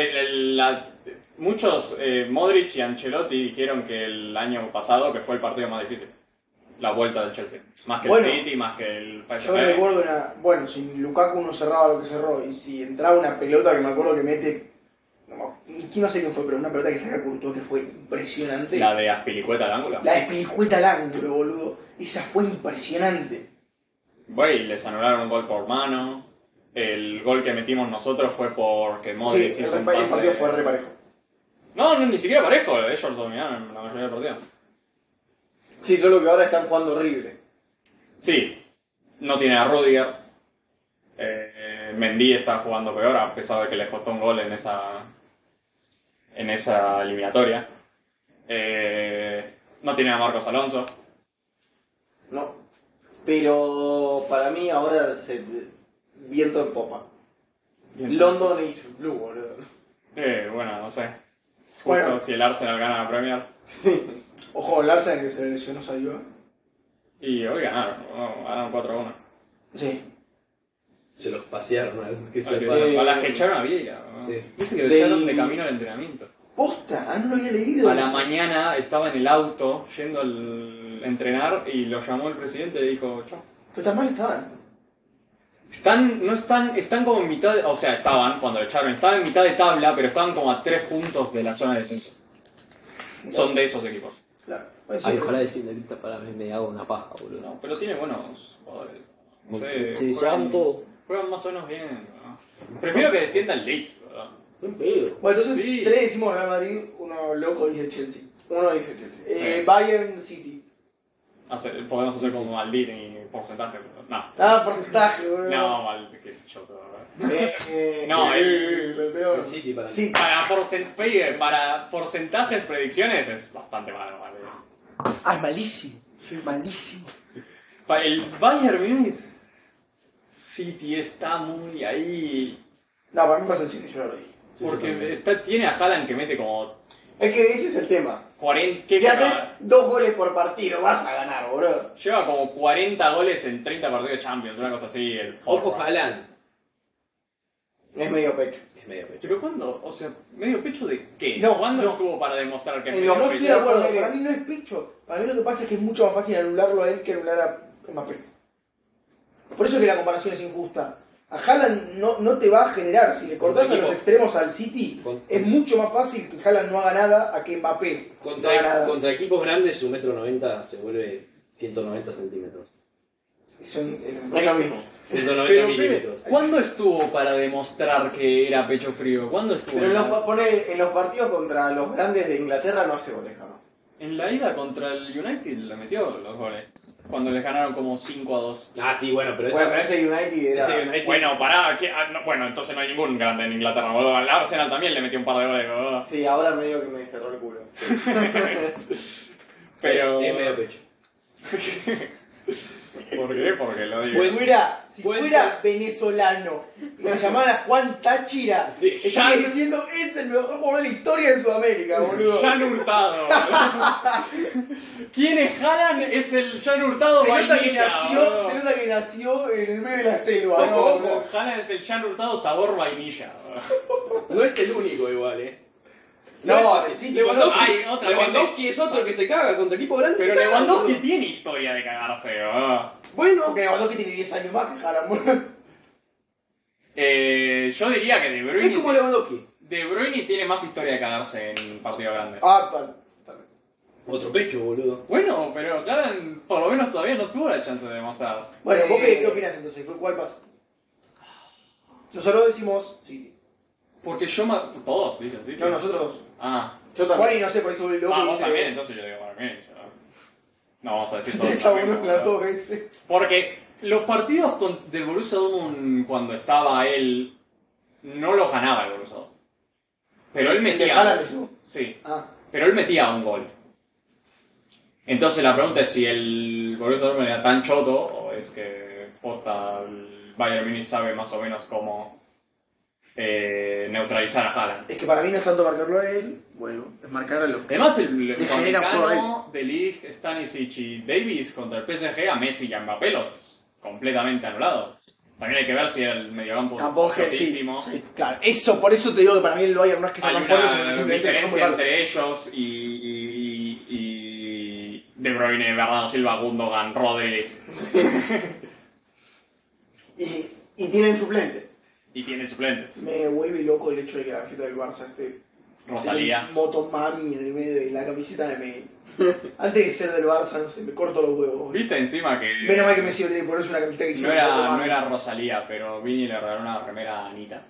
Muchos, Modric y Ancelotti dijeron que el año pasado que fue el partido más difícil. La vuelta del Chelsea. Más que Bueno, el City, más que el PSG. Yo recuerdo bueno, si Lukaku no cerraba lo que cerró, y si entraba una pelota que me acuerdo que mete, no sé quién fue, pero una pelota que saca Courtois que fue impresionante. La de Aspilicueta al ángulo. La despilicueta al ángulo, boludo. Esa fue impresionante. Güey, les anularon un gol por mano. El gol que metimos nosotros fue porque Modric Sí, hizo un el pase. partido fue re parejo. No, ni siquiera parejo. Ellos dominaron la mayoría del partido. Sí, solo que ahora están jugando horrible. Sí, no tiene a Rudiger. Mendy está jugando peor, a pesar de que les costó un gol en esa eliminatoria. No tiene a Marcos Alonso. No. Pero para mí ahora viento en popa. London is blue, boludo. Bueno, no sé. Justo Bueno. si el Arsenal gana la Premier. Sí. Ojo, el Arsenal que se lesionó Saliba. Y hoy ganaron, ¿no? Ganaron 4-1. Sí. Se los pasearon al A las que echaron a Vieira. ¿no? Sí. Viste que lo Del- echaron de camino al entrenamiento. Posta, no lo había leído. A la eso. mañana estaba en el auto yendo a entrenar y lo llamó el presidente y dijo, chao. Pero tan mal estaban. Están como en mitad, o sea, estaban cuando lo echaron, estaban en mitad de tabla, pero estaban como a 3 puntos de la zona de descenso. Son de esos equipos. Claro. Bueno, Ay, sí, ojalá decirle lista para mí me hago una paja, boludo. No, pero tiene buenos jugadores. No sé, Sí, llevan todo. juegan más o menos bien. ¿no? Prefiero que desciendan Leeds, ¿verdad? Un pedo. Bueno, entonces Sí. 3 decimos Real Madrid, uno loco dice Chelsea. Uno dice Chelsea. Sí. Bayern City. Podemos hacer como Maldini y porcentaje, pero no. Ah, porcentaje, boludo. No, mal, que choto, ¿verdad? No, el peor. El City para mí. Sí. Para porcentajes, predicciones es bastante malo, ¿vale? Ah, es malísimo. Malísimo. Para el Bayern Munich City está muy ahí. No, para mí pasa el City, yo ya lo dije. Porque tiene a Haaland que mete como Es que ese es el tema. 40. Si haces 2 goles por partido, vas a ganar, boludo. Lleva como 40 goles en 30 partidos de Champions, una cosa así. El Ojo, forward. Haaland. Es medio pecho. Es medio pecho. Pero ¿cuándo? O sea, ¿medio pecho de qué? No, ¿Cuándo no. estuvo para demostrar que es En medio los No pecho? estoy de acuerdo, ponele- para mí no es pecho. Para mí lo que pasa es que es mucho más fácil anularlo a él que anular a Mbappé. Por eso es que la comparación es injusta. A Haaland no te va a generar, si le cortás a los Equipo. extremos al City, es mucho más fácil que Haaland no haga nada a que Mbappé no haga nada. Contra equipos grandes, su 1,90 m se vuelve 190 centímetros. Son, Es lo mismo. 190 Pero, milímetros. ¿cuándo estuvo para demostrar que era pecho frío? ¿Cuándo estuvo? Pero en los partidos contra los grandes de Inglaterra no hace goles jamás. En la ida contra el United le metió los goles. Cuando les ganaron como 5-2. Ah, sí, bueno, pero eso. Bueno, pero ese United era... ese United- Bueno, pará. Bueno, entonces no hay ningún grande en Inglaterra, boludo. Al Arsenal también le metió un par de goles, boludo. Sí, ahora medio que me cerró el culo. Pero... Es medio pecho. ¿Por qué? Porque lo digo. Si Fuente. fuera venezolano y se llamara Juan Táchira, Sí, estaría Jan- diciendo es el mejor jugador de la historia de Sudamérica, boludo. Jan Hurtado. boludo. ¿Quién es Haaland? Es el Jan Hurtado Se nota, vainilla. boludo. se nota que nació en el medio de la selva, Ojo, ¿no? ojo, Haaland es el Jan Hurtado sabor vainilla. boludo. No es el único igual, No, es fácil. sí, Lewandowski, hay otra Lewandowski es otro que se caga contra equipos grandes. Pero se caga, Lewandowski boludo. tiene historia de cagarse. boludo. Bueno, Porque Lewandowski tiene 10 años más que Haaland, boludo. Yo diría que es como De Bruyne, Lewandowski. De Bruyne tiene más historia de cagarse en partido grande. Tal vez. Pero Lewandowski, ¿cuándo estuvo para demostrar que es pecho frío? ¿Cuándo estuvo para demostrar que es pecho frío? Ah, tal vez. Otro pecho, boludo. Bueno, pero Haaland por lo menos todavía no tuvo la chance de demostrar. Bueno, ¿vos qué opinás entonces? ¿Cuál pasa? Nosotros decimos City. Porque todos dicen sí. No, nosotros dos. Ah. Yo también. Juan y no sé, por eso loco y Vos dice... también, entonces yo digo para mí. No vamos a decir todos. 3 a 1 también, las ¿no? 2 veces. Porque los partidos del Borussia Dortmund cuando estaba él no los ganaba el Borussia Dortmund. Pero él ¿El de metía. Haaland mismo? Sí. Ah. Pero él metía un gol. Entonces la pregunta es si el Borussia Dortmund era tan choto o es que posta el Bayern Munich sabe más o menos cómo neutralizar a Haaland. Es que para mí no es tanto marcarlo a él, bueno, es marcar a los que... Además, el Le genera juego a Upamecano, De Ligt, Stanisic y Davis contra el PSG, a Messi y a Mbappé los completamente anulados. También hay que ver si el mediocampo Tampoco es que sí, rotísimo. sí, claro. Eso, por eso te digo que para mí el Bayern no es que está Hay tan fuerte, sino que una simplemente son muy diferencia malos. entre ellos y De Bruyne, Bernardo Silva, Gundogan, Rodri Y tienen suplentes. y tiene suplentes. Me vuelve loco el hecho de que la camiseta del Barça esté... Rosalía. el Motomami en el medio de la camiseta de Messi. Antes de ser del Barça, no sé, me corto los huevos. ¿Viste encima que Menos mal que Messi no tiene que ponerse una camiseta que dice no era Motomami. Rosalía, pero Vini le regaló una remera a Anita?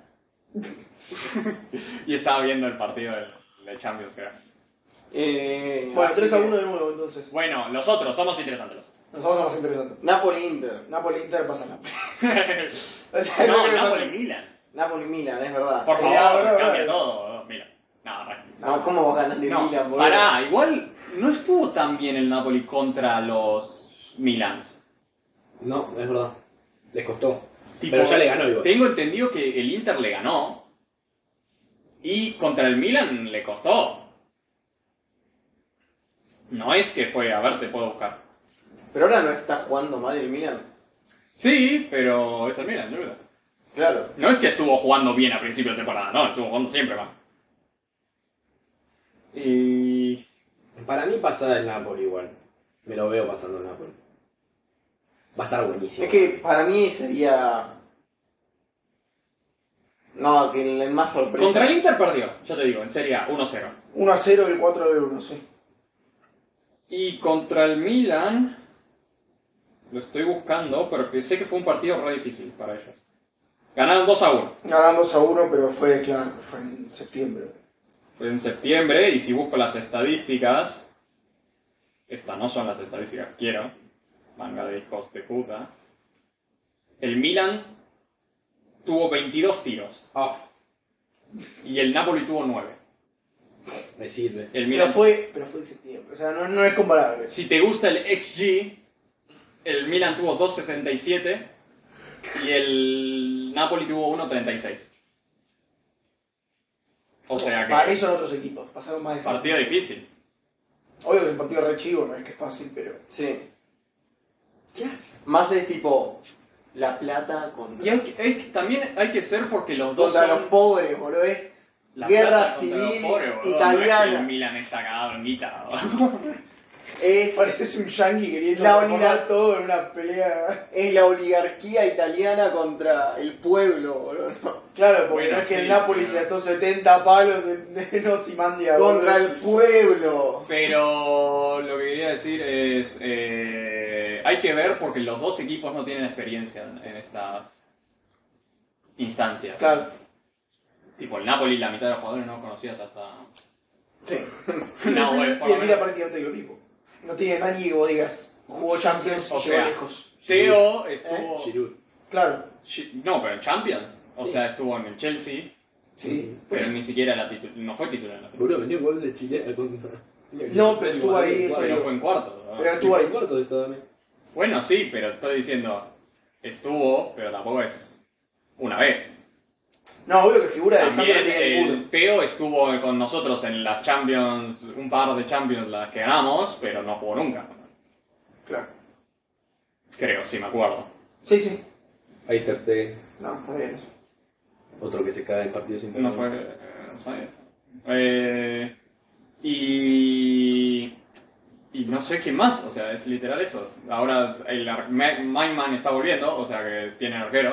Y estaba viendo el partido del Champions, creo. Bueno, así 3 a que- 1 de nuevo entonces. Bueno, los otros, somos interesantes. Nosotros somos interesantes. Napoli-Inter. Napoli-Inter pasa Napoli. O sea, No, creo que pasa- Napoli-Milan. Napoli-Milan, es verdad. Por Sí, favor, verdad, cambia verdad. todo. Milan. No, No, ¿cómo va a ganar el no. Milan, boludo? Pará, igual no estuvo tan bien el Napoli contra los Milan. No, es verdad. Les costó. Tipo, Pero ya le ganó igual. Tengo entendido que el Inter le ganó y contra el Milan le costó. No es que fue, a ver, te puedo buscar. Pero ahora no está jugando mal el Milan. Sí, pero es el Milan, yo creo. Claro. No es que estuvo jugando bien a principio de temporada, no, estuvo jugando siempre mal. Y... Para mí pasa el Napoli igual. Me lo veo pasando el Napoli. Va a estar buenísimo. Es que para mí sería... No, que el más sorpresa. Contra el Inter perdió, ya te digo, en Serie A, 1-0. 1 a 0 y 4 de 1, sí. Y contra el Milan, lo estoy buscando, pero que sé que fue un partido re difícil para ellos. Ganaron 2-1. Ganaron 2 a 1, pero fue, claro, fue en septiembre. Fue en septiembre, y si busco las estadísticas, estas no son las estadísticas que quiero, manga de hijos de puta. El Milan tuvo 22 tiros, Off. y el Napoli tuvo 9. Me sirve. El Pero Milan, fue en septiembre, o sea, no es comparable. si te gusta el XG, el Milan tuvo 2.67 y el Napoli tuvo 1.36. O sea que Para mí son otros equipos, pasaron más de esa partido difícil. Obvio que es un partido re chivo, no es que es fácil, pero... Sí. ¿Qué hace? Más es tipo... La plata contra... Y también hay que ser porque los dos contra son los pobres, boludo. Es la guerra plata contra los civil pobres, boludo. italiana. No es que el Milan está cagado en guita, boludo. Es Pareces un yankee queriendo La transformar unidad. todo en una pelea. Es la oligarquía italiana contra el pueblo, boludo. Claro, porque Bueno, no es que sí, el Napoli pero- se gastó 70 palos en Ozymandias. Contra el boludo. pueblo. Pero lo que quería decir es... hay que ver porque los dos equipos no tienen experiencia en estas instancias. Claro. Tipo, el Napoli, la mitad de los jugadores no conocías hasta... Sí. No, bueno, por Y lo el Milan menos... prácticamente lo mismo. No tiene nadie que vos digas, jugó Champions O y llegó sea, lejos. Teo estuvo... Giroud. Claro. No, pero en Champions. O Sí. sea, estuvo en el Chelsea, Sí. pero ni siquiera no fue titular en la final. Boludo, metió un gol de Chile contra... No, pero estuvo ahí, eso Pero digo. fue en cuarto. ¿no? Pero estuvo ahí. corto de esto también. Bueno, sí, pero estoy diciendo... Estuvo, pero tampoco es una vez. No, obvio que figura de También Champions no tiene ninguno. el Teo estuvo con nosotros en las Champions, un par de Champions las que ganamos, pero no jugó nunca. Claro. Creo, sí me acuerdo. Sí, sí. Ahí Ter Stegen, No, está bien eso. otro que se cae en partidos No importantes. fue... no sabía. Y no sé qué más, o sea, es literal eso. Ahora Mainman está volviendo, o sea que tiene arquero.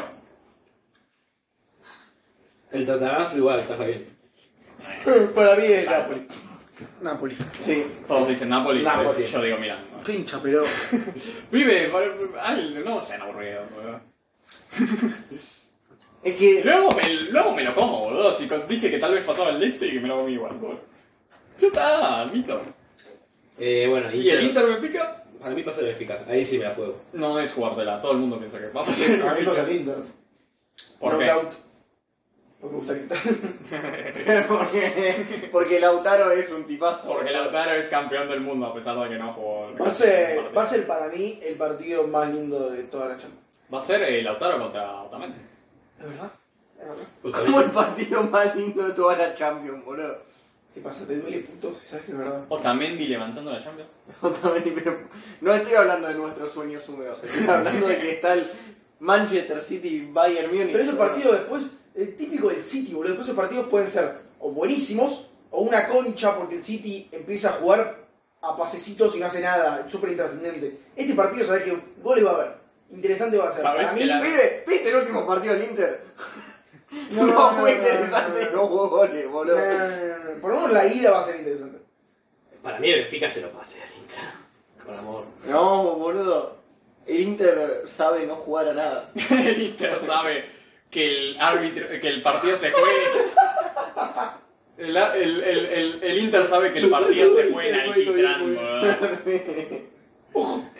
El Tatarazo igual, está bien. Para mí es Exacto. Napoli. Napoli. Sí. Todos dicen Napoli, Napoli. yo digo Milan. Qué hincha, pero. Vive, no sean aburridos, boludo. Es que. Luego me lo como, boludo. Si dije que tal vez pasaba el Leipzig, me lo comí igual, boludo. Ya está, admito. Bueno, ¿Y el Inter Benfica? Para mí pasa el Benfica. Ahí sí me la juego. No es jugártela, todo el mundo piensa que va a pasar el A mí pasa Benfica. el Inter. ¿Por No qué? doubt. Porque me gusta quitar. porque Lautaro es un tipazo. Porque Lautaro es campeón del mundo a pesar de que no jugó. Va a ser para mí el partido más lindo de toda la Champions. Va a ser Lautaro contra Otamendi. ¿Es verdad? Como el partido más lindo de toda la Champions, boludo. ¿Qué pasa? ¿Te duele puto si sabes que es verdad? Otamendi levantando la Champions. Otamendi, pero no estoy hablando de nuestros sueños húmedos, estoy hablando de que está el Manchester City Bayern Múnich. Pero esos partidos después, típico del City, boludo. Después esos partidos pueden ser o buenísimos o una concha porque el City empieza a jugar a pasecitos y no hace nada, súper intrascendente. Este partido, sabes que goles va a haber. Interesante va a ser. ¿Sabés Para que mí, ¿Viste el último partido del Inter? No, No, no, fue no, interesante, no, no. no hubo goles, boludo. no. Por lo menos la ida va a ser interesante. Para mí el Benfica se lo pase al Inter. Con amor. No, boludo. El Inter sabe no jugar a nada. El Inter sabe que el árbitro, que el partido se juegue. El Inter sabe que el partido se juega en Alquitrán, boludo.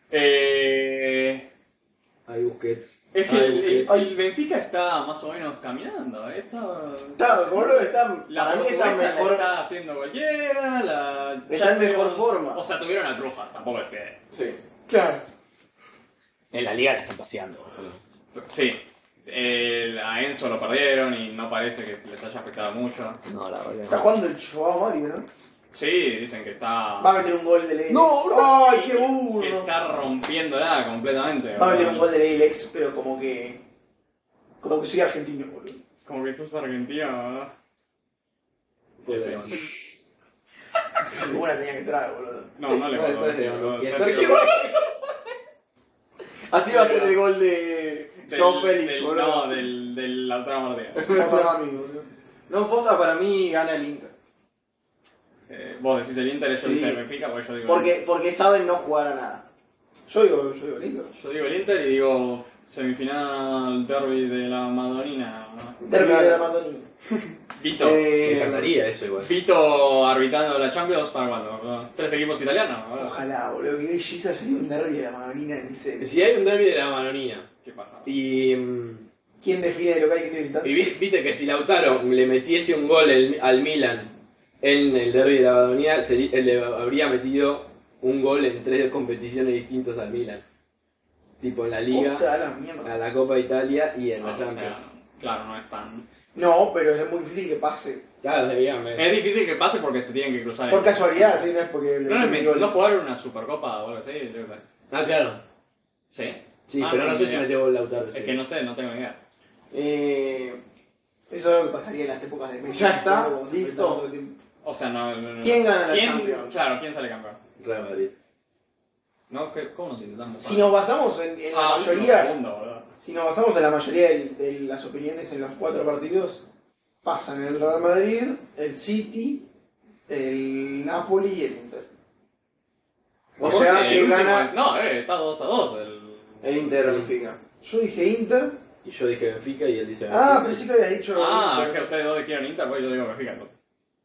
Hay Busquets. Es que Hay Busquets. el Benfica está más o menos caminando, Está, boludo, está, La para mí está portuguesa mejor. está haciendo cualquiera, Está en mejor forma. O sea, tuvieron a Brujas, tampoco es que... Sí. Claro. En la liga la están paseando. Sí, a Enzo lo perdieron y no parece que se les haya afectado mucho. No, la verdad. Está jugando el Joao Mario, ¿no? Sí, dicen que está... Va a meter un gol de Lex. No, bro. ¡Ay, qué burro! que está rompiéndola completamente. Va a meter boludo. un gol de Lex, pero como que. Como que soy argentino, boludo. Como que sos argentino, ¿no? Puede Sí. ser. Alguna tenía que entrar, boludo. No le Después de- puedo. y el Sergio- Así va a ser el gol de Joao Félix, No, boludo. del Lautaro Martínez. No para mí, boludo. No, posta, para mí gana el Inter. Vos decís el Inter, yo Sí. dice el Benfica, porque yo digo el Porque saben no jugar a nada. Yo digo el Inter. Yo digo el Inter y digo semifinal derby de la Madonina. Derby de la Madonina. Vito. Me encantaría eso igual. Vito arbitrando la Champions para cuándo? 3 equipos italianos. ¿verdad? Ojalá, boludo. Que belleza sería un derby de la Madonina en ese. Si hay un derby de la Manonina ¿Qué pasa? y, ¿Quién define de local y quién tiene visitante? y viste que si Lautaro le metiese un gol al Milan en el derby de la Manonina, él le habría metido un gol en 3 competiciones distintas al Milan. Tipo en la Liga, Posta, a la mierda. a la Copa Italia y en No, la o sea, Champions. claro, no es tan... No, pero es muy difícil que pase. Claro, deberían ver. Es difícil que pase porque se tienen que cruzar. Por casualidad, sí, no es porque. No jugaron una Supercopa o algo así, yo creo. Ah, claro. ¿Sí? Sí, Ah, pero no sé ni si idea. metió gol Lautaro. Es sí. que no sé, no tengo ni idea. Eso es algo que pasaría en las épocas de Messi. Ya está, Como se listo. enfrentaban todo el tiempo. O sea, no. ¿Quién gana la Champions? Claro, ¿quién sale campeón? Real Madrid. ¿No? ¿Cómo nos intentamos? Si nos basamos en la último mayoría. segundo, boludo. Si nos basamos en la mayoría de las opiniones en los 4 partidos, pasan el Real Madrid, el City, el Napoli y el Inter. O Porque sea que el último- gana No, está 2-2 el Inter Benfica. Yo dije Inter. Y yo dije Benfica y él dice Ah, Benfica. pensé que había dicho. Ah, es Inter. que ustedes dos quieren Inter, pues yo digo Benfica entonces.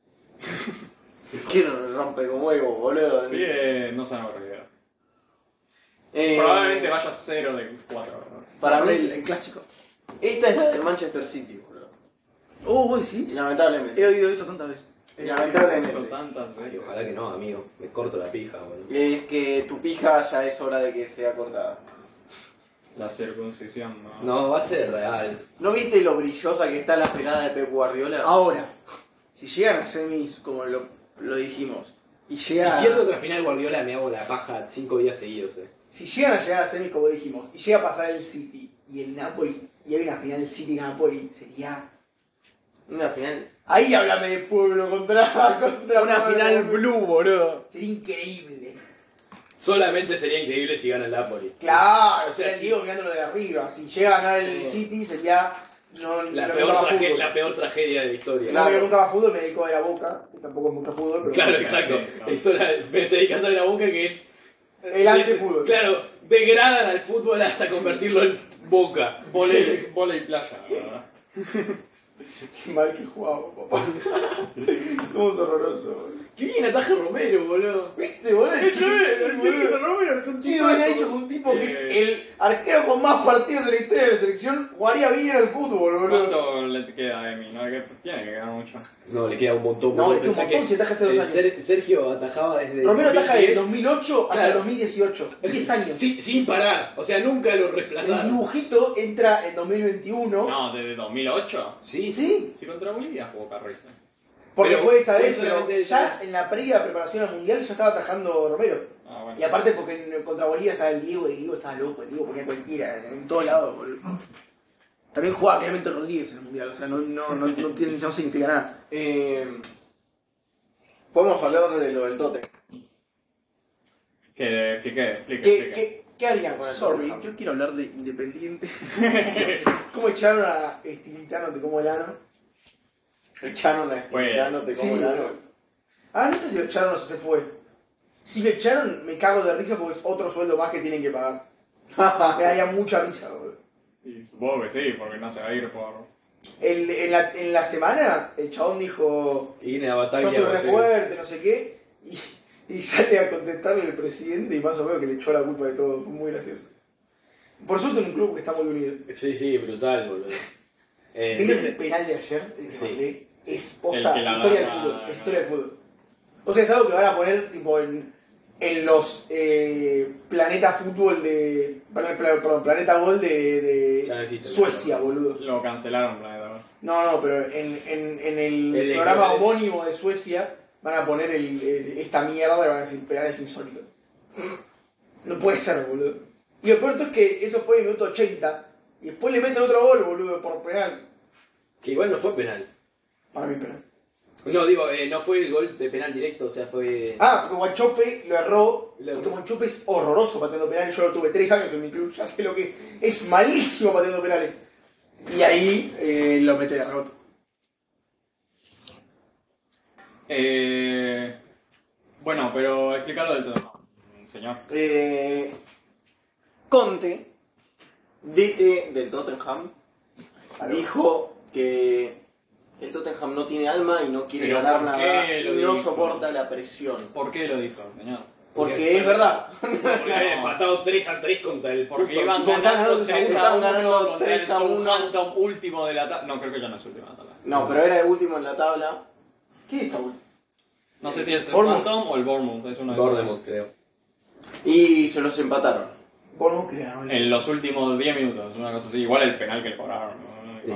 ¿Quién rompe con huevo, boludo? No se me ocurrió. Eh, Probablemente vaya 0 de 4. Para mí, el clásico. esta es la del Manchester City, boludo. ¿Vos decís? Lamentablemente. He oído esto tantas veces. Lamentablemente. Tantas Ay, veces. ojalá que no, amigo. Me corto la pija, boludo. Es que tu pija ya es hora de que sea cortada. La circuncisión, ¿no? No, va a ser real. ¿No viste lo brillosa que está la pelada de Pep Guardiola? Ahora, si llegan a semis, como lo dijimos, y Si llega. pierdo otra final Guardiola me hago la paja 5 días seguidos, Si llegan a llegar a semis, como dijimos, y llega a pasar el City y el Napoli, y hay una final City-Napoli, sería. Una final. Ahí háblame de pueblo contra Una pueblo. final blue, boludo. Sería increíble. Solamente sería increíble si gana el Napoli. Claro, o O sea, sea, sí. digo mirándolo de arriba. Si llega a ganar el Sí. City, sería No, La no peor, jugaba fútbol. la peor tragedia de la historia. Claro, yo nunca jugaba fútbol, me dedico a ir a Boca, que tampoco es mucho fútbol, pero... Claro, sí, exacto. sí, claro. Eso me te dedicas a la boca que es. El antifútbol. Claro, degradan al fútbol hasta convertirlo en boca. Volei playa, ¿verdad? Qué mal que jugaba, papá. Somos horrorosos, boludo. Qué bien ataja Romero, boludo. ¿Viste, boludo? El Sergio Romero es un ¿Quién hubiera dicho que un tipo que es el arquero con más partidos en la historia de la selección jugaría bien al fútbol, boludo? ¿Cuánto le queda a Emi? No, que tiene que quedar mucho. No, le queda un montón. No, boludo. le queda un Pensá montón que si ataja hace 2 años. Sergio atajaba desde. Romero ataja de 2010, 2008 hasta Claro. 2018. 10 años. sin parar. O sea, nunca lo El reemplazaron. dibujito entra en 2021. No, desde 2008. Sí, Sí, Si contra Bolivia jugó Carrizo. porque Pero fue esa fue vez, pero solamente ya en la previa preparación al mundial ya estaba atajando Romero. Ah, bueno. Y aparte porque contra Bolivia estaba el Diego y el Diego estaba loco, el Diego ponía cualquiera, en todos lados, boludo. También jugaba Clemente Rodríguez en el mundial, o sea, no significa nada. Podemos hablar de lo del Tote. Explique. ¿Qué harían con el Sorry, Tottenham? yo quiero hablar de Independiente. ¿Cómo echaron a Estilitano de como Lano? Echaron a Estilitano, te como la no. No sé si lo echaron o si se fue. Si lo echaron, me cago de risa porque es otro sueldo más que tienen que pagar. Me daría mucha risa, boludo. Y supongo que sí, porque no se va a ir por... En la semana, el chabón dijo: Y viene la batalla. yo estoy re fuerte, no sé qué. Y sale a contestarle el presidente y más o menos que le echó la culpa de todo. Fue muy gracioso. Por suerte en un club que está muy unido. Sí, brutal, boludo. ¿Vieron el penal de ayer? El que Sí. mandé? Es El posta, que la historia del gana, fútbol. Es historia del fútbol. O sea, es algo que van a poner tipo en los Planeta Fútbol de. Perdón, Planeta Gol Ya no de existe. Suecia, boludo. Lo cancelaron, Planeta. No, pero en el El programa equivalente. homónimo de Suecia van a poner esta mierda y van a decir penales insólitos. No puede ser, boludo. Y lo peor es que eso fue en el minuto 80 y después le meten otro gol, boludo, por penal. Que igual no fue penal. Para mí, penal. No, digo, no fue el gol de penal directo, o sea, fue. Porque Guanchope lo erró. Lo erró. Porque Guanchope es horroroso pateando penales. Yo lo tuve 3 años en mi club, ya sé lo que es. Es malísimo pateando penales. Y ahí lo mete de rebote. Bueno, pero explícalo del todo, señor. Conte, DT del Tottenham, dijo que el Tottenham no tiene alma y no quiere Pero ganar ¿por nada qué y lo no dijo? soporta la presión. ¿Por qué lo dijo, señor? Porque es verdad. Porque había empatado 3-3 contra el Porque puto- iban Porque ganando estaban 3 a estaban 1 ganando contra el 3 a 1. Southampton último de la tabla. No, creo que ya no es último de la tabla. No, pero era el último en la tabla. ¿Qué es esta No sé si es el Bournemouth. Southampton o el Bournemouth. Es uno de esos Bournemouth, dos. creo. Y se los empataron. Bournemouth que le ganó. En los últimos 10 minutos, una cosa así. Igual el penal que le cobraron. ¿no? Sí.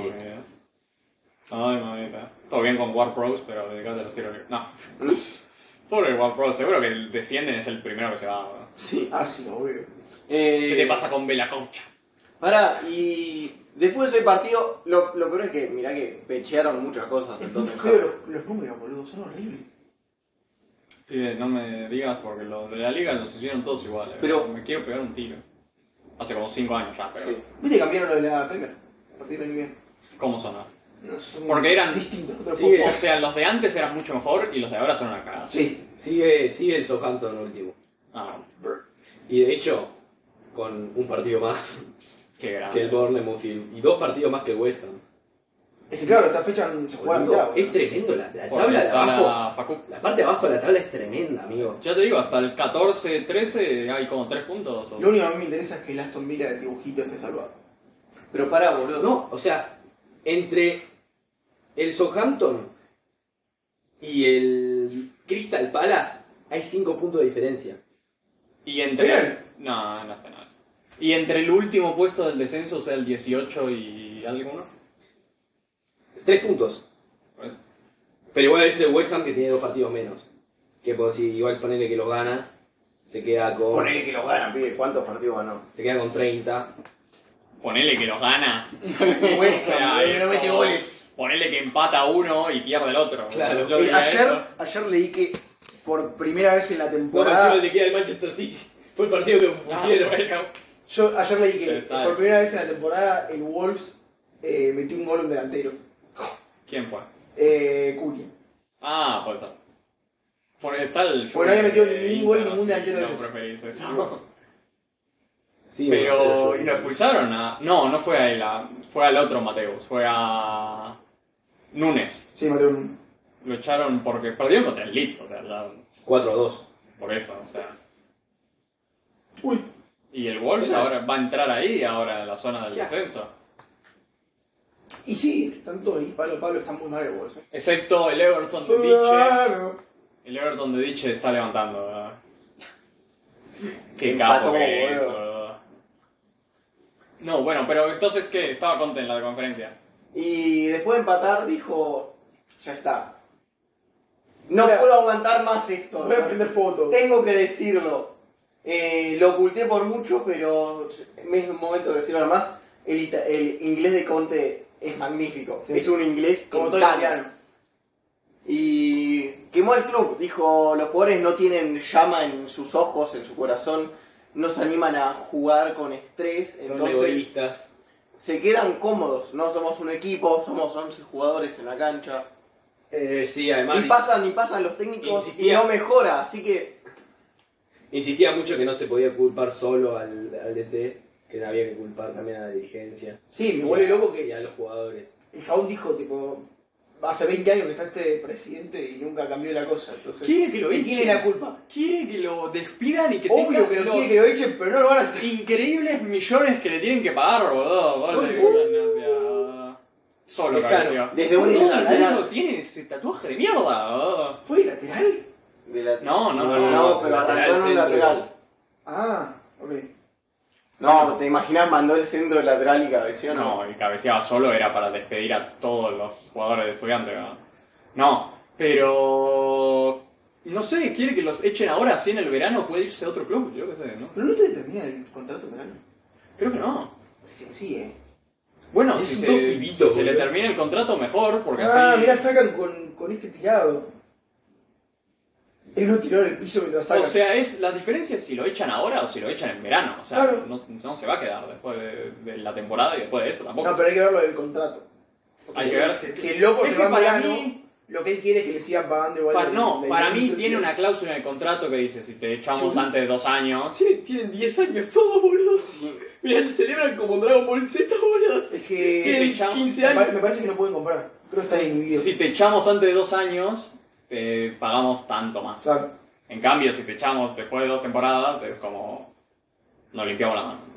Ay, mamita. Todo bien con War Pros, pero dedicate a los tiros libres. No. Pobre War Pros, seguro que el descienden es el primero que se va. ¿no? Sí. Sí, obvio. ¿Qué te pasa con Belacocha? Pará, y después de ese partido, lo peor es que, mirá que pechearon muchas cosas. Es muy Entonces, feo los números, boludo. Son horribles. Pibe, no me digas porque los de la liga los hicieron todos iguales. Pero- me quiero pegar un tiro. Hace como 5 años ya, pero. sí. ¿Viste que cambiaron lo de la Premier? A partir del año que viene. ¿Cómo son? No, son Porque eran- distintos. No te lo Sí, puedo- O sea, los de antes eran mucho mejor y los de ahora son una cagada. Sí. Sigue el Southampton último. Ah, Y de hecho, con un partido más qué grande. que el Bournemouth y 2 partidos más que el West Ham. Es que claro, esta fecha se juega a mitad. Es boludo. tremendo la Porque tabla de está abajo. la Facu. La parte de abajo de la tabla es tremenda, amigo. Ya te digo, hasta el 14-13 hay como 3 puntos. o- Lo único que a mí me interesa es que el Aston Villa del dibujito esté salvado. Pero pará, boludo. No, o sea, entre el Southampton y el Crystal Palace hay 5 puntos de diferencia. Y entre. ¿Penal? No, no es penal. Y entre el último puesto del descenso, o sea, el 18 y alguno. 3 puntos. Pues, Pero igual es el West Ham que tiene 2 partidos menos. Que pues, si igual ponerle que los gana, se queda con. Ponele que lo ganan, pide. ¿Cuántos partidos ganó? Se queda con 30. ponele que los gana. West O sea, Ham, no eso- mete goles. Ponele que empata uno y pierde el otro. Claro. Yo diría eso. Ayer leí que por primera vez en la No, temporada. encima le queda el Manchester City. Fue el partido que pusieron. Bueno, Yo ayer leí que Está por bien. primera vez en la temporada el Wolves metió un gol un delantero. ¿Quién fue? Cunha. Ah, puede ser. Está el Porque no había metido de ningún gol, Inter, ningún así delantero de no ellos. preferís eso. Sí, Pero, ¿y lo expulsaron a...? No, no fue a él, fue al otro Mateus, fue a... Núñez. Sí, Mateo un... Lo echaron porque perdieron contra el Leeds, o sea, ya, 4-2. por eso, o sea... Uy. Y el Wolves ahora va a entrar ahí, ahora en la zona del ¿Qué hace? descenso. Y sí, están todos ahí. Pablo está muy mal el bolso. Excepto el Everton de Diche. El Everton de Diche está levantando, ¿verdad? Qué Empató, capo que es, boludo. boludo. No, bueno, pero entonces, ¿qué? Estaba Conte en la conferencia. Y después de empatar dijo, ya está. No Mira, puedo aguantar más esto. Voy a prender fotos. Tengo que decirlo. Lo oculté por mucho, pero es un momento de decirlo. Además, el inglés de Conte es magnífico. Sí. Es un inglés Como todo tan- italiano. Y quemó al club. Dijo, los jugadores no tienen llama en sus ojos, en su corazón. No se animan a jugar con estrés. Son Entonces egoístas. se quedan cómodos. No somos un equipo, somos 11 jugadores en la cancha. Sí, además Y pasan los técnicos insistía. y no mejora. Así que insistía mucho que no se podía culpar solo al DT, que había que culpar también a la dirigencia. Sí, me vuelve loco Y que a los jugadores. el chabón dijo, tipo, hace 20 años que está este presidente y nunca cambió la cosa. Entonces, Quiere que lo ¿quién echen. tiene la culpa? Quiere que lo despidan y que Obvio tenga que lo los quiere que lo echen, pero no lo van a hacer. increíbles millones que le tienen que pagar, boludo. Gol de Gimnasia. Solo Es caro. cabeció. desde un Todo lateral. tiene ese tatuaje de mierda, boludo. ¿Fue lateral? No, No, pero lateral arrancó en un centro. lateral. Ah, ok. No, ¿te imaginas? Mandó el centro lateral y cabeció. No, el cabeceaba solo era para despedir a todos los jugadores de Estudiantes, ¿no? No, pero... No sé, quiere que los echen ahora, así en el verano puede irse a otro club, yo qué sé, ¿no? Pero no te termina el contrato verano. Creo que no. Sí, Bueno, Es si un se, todo pibito, si se le boludo. termina el contrato, mejor, porque Ah, así... mirá, sacan con este tirado. Él no tiró en el piso mientras sacan. O sea, la diferencia es si lo echan ahora o si lo echan en verano. O sea, Claro. no se va a quedar después de la temporada y después de esto tampoco. No, pero hay que ver lo del contrato. Porque Hay si, que ver si el loco Es se que va en para verano, mí- lo que él quiere es que le sigan pagando igual. Para mí inicio, tiene sí. una cláusula en el contrato que dice, si te echamos Sí. antes de 2 años... Sí, tienen 10 años todos, boludo. Mirá, celebran como Dragon Ball Z, boludo. Es que Sí, Tienen echamos. 15 me años. parece que no pueden comprar. Creo que están inhibidos. Si te echamos antes de 2 años, te pagamos tanto más. O sea, En cambio, si te echamos después de 2 temporadas, es como... Nos limpiamos la mano.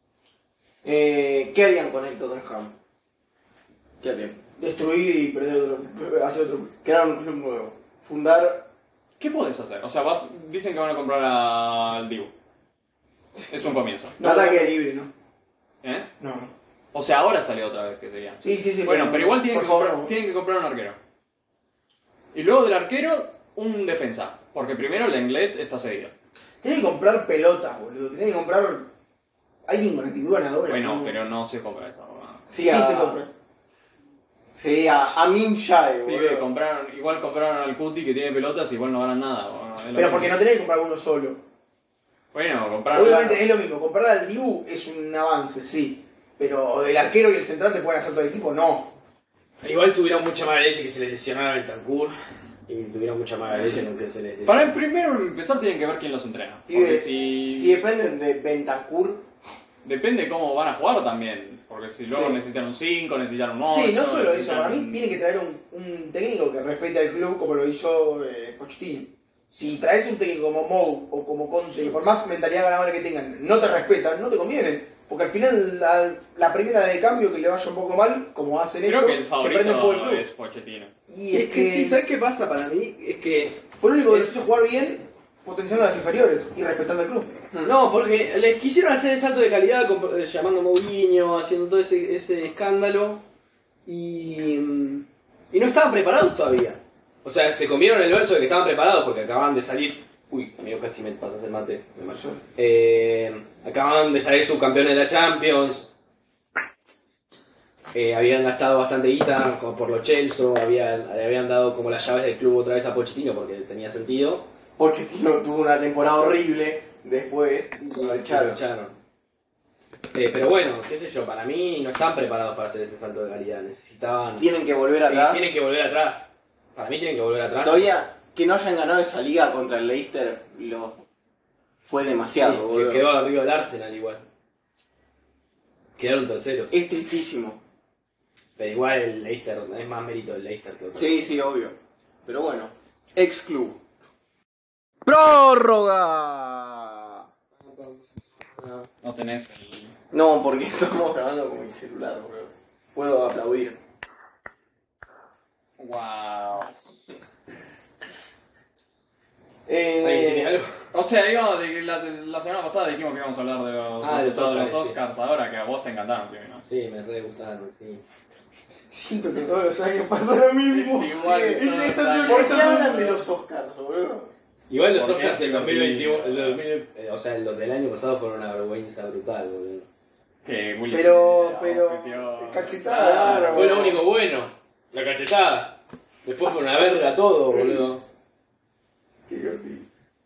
¿Qué harían con el Tottenham? ¿Qué harían? destruir y perder otro. Hacer otro. Crear un club nuevo. Fundar. ¿Qué podés hacer? O sea, dicen que van a comprar al Dibu. Es un comienzo. No, Ataque. ataque libre, ¿no? ¿Eh? No, no. O sea, ahora salió otra vez que sería. Sí, sí, sí. Bueno, pero igual tienen por que, favor, comprar, no. tienen que comprar un arquero. Y luego del arquero, un defensa. Porque primero el Lenglet está cedido. Tienen que comprar pelotas, boludo. Tienen que comprar alguien con actitud ganadora. Bueno, ¿no? pero no se compra eso. ¿no? Sí, se compra. Sí, a Min Jae, Pibe, boludo. igual compraron al Cuti que tiene pelotas y igual no ganan nada. Bueno, es lo Pero mismo. porque no tenés que comprar uno solo. Bueno, compraron... Obviamente es lo mismo. Comprar al Dibu es un avance, sí. Pero el arquero y el central te pueden hacer todo el equipo, no. Igual tuvieron mucha mala leche que se les lesionara el Tancur. Y tuvieron mucha mala leche en que se les Para lesionara. primero empezar tienen que ver quién los entrena. Pibe, Porque si dependen de Bentancur. depende cómo van a jugar también. Porque si luego Sí. necesitan un 5, necesitan un 8... Sí, no solo eso. necesitan- Para mí tiene que traer un técnico que respete al club como lo hizo Pochettino. Si traes un técnico como Mou o como Conte, por más mentalidad ganadora que tengan, no te respetan, no te conviene. Porque al final la primera de cambio que le vaya un poco mal, como hacen Creo estos, que el prenden fuego el favorito club. es Pochettino. Y Es que sí, ¿sabes qué pasa para mí? Es que... fue el único que los hizo jugar bien, potenciando a las inferiores y respetando al club. No, porque les quisieron hacer el salto de calidad llamando a Mourinho, haciendo todo ese escándalo y no estaban preparados todavía. O sea, se comieron el verso de que estaban preparados porque acababan de salir... Uy, amigo, casi me pasas el mate. Acababan de salir subcampeones de la Champions. Habían gastado bastante guita como por los Chelsea, le habían dado como las llaves del club otra vez a Pochettino porque tenía sentido. Pochettino tuvo una temporada horrible después y lo Lo echaron. echaron. Pero bueno, qué sé yo, para mí no están preparados para hacer ese salto de calidad. Necesitaban. Tienen que volver atrás. Tienen que volver atrás. Para mí tienen que volver atrás. Todavía que no hayan ganado esa liga contra el Leicester fue demasiado, Sí, boludo. que quedó arriba el Arsenal igual. Quedaron terceros. Es tristísimo. Pero igual el Leicester, es más mérito del Leicester que otro. Sí, obvio. Pero bueno, ex club. ¡Prórroga! No tenés el... No, porque estamos grabando con mi celular, boludo. Puedo aplaudir. Wow. ¿Alguien tiene algo? O sea, la semana pasada dijimos que íbamos a hablar de los Ah, de los resultados de los Oscars, Oscars, ahora que a vos te encantaron, Kevin, ¿no? Sí, me re gustaron, sí. Siento que todos los años pasa lo mismo. Es igual que todos los años. ¿Por qué hablan de los Oscars, boludo? Igual los Porque Oscars es del divertido. 2021, o sea, los del año pasado fueron una vergüenza brutal, boludo. Que Will Pero, Smith ofreció- cachetada. Claro. Fue lo único bueno, la cachetada. Después fue una verga todo, boludo. Qué divertido.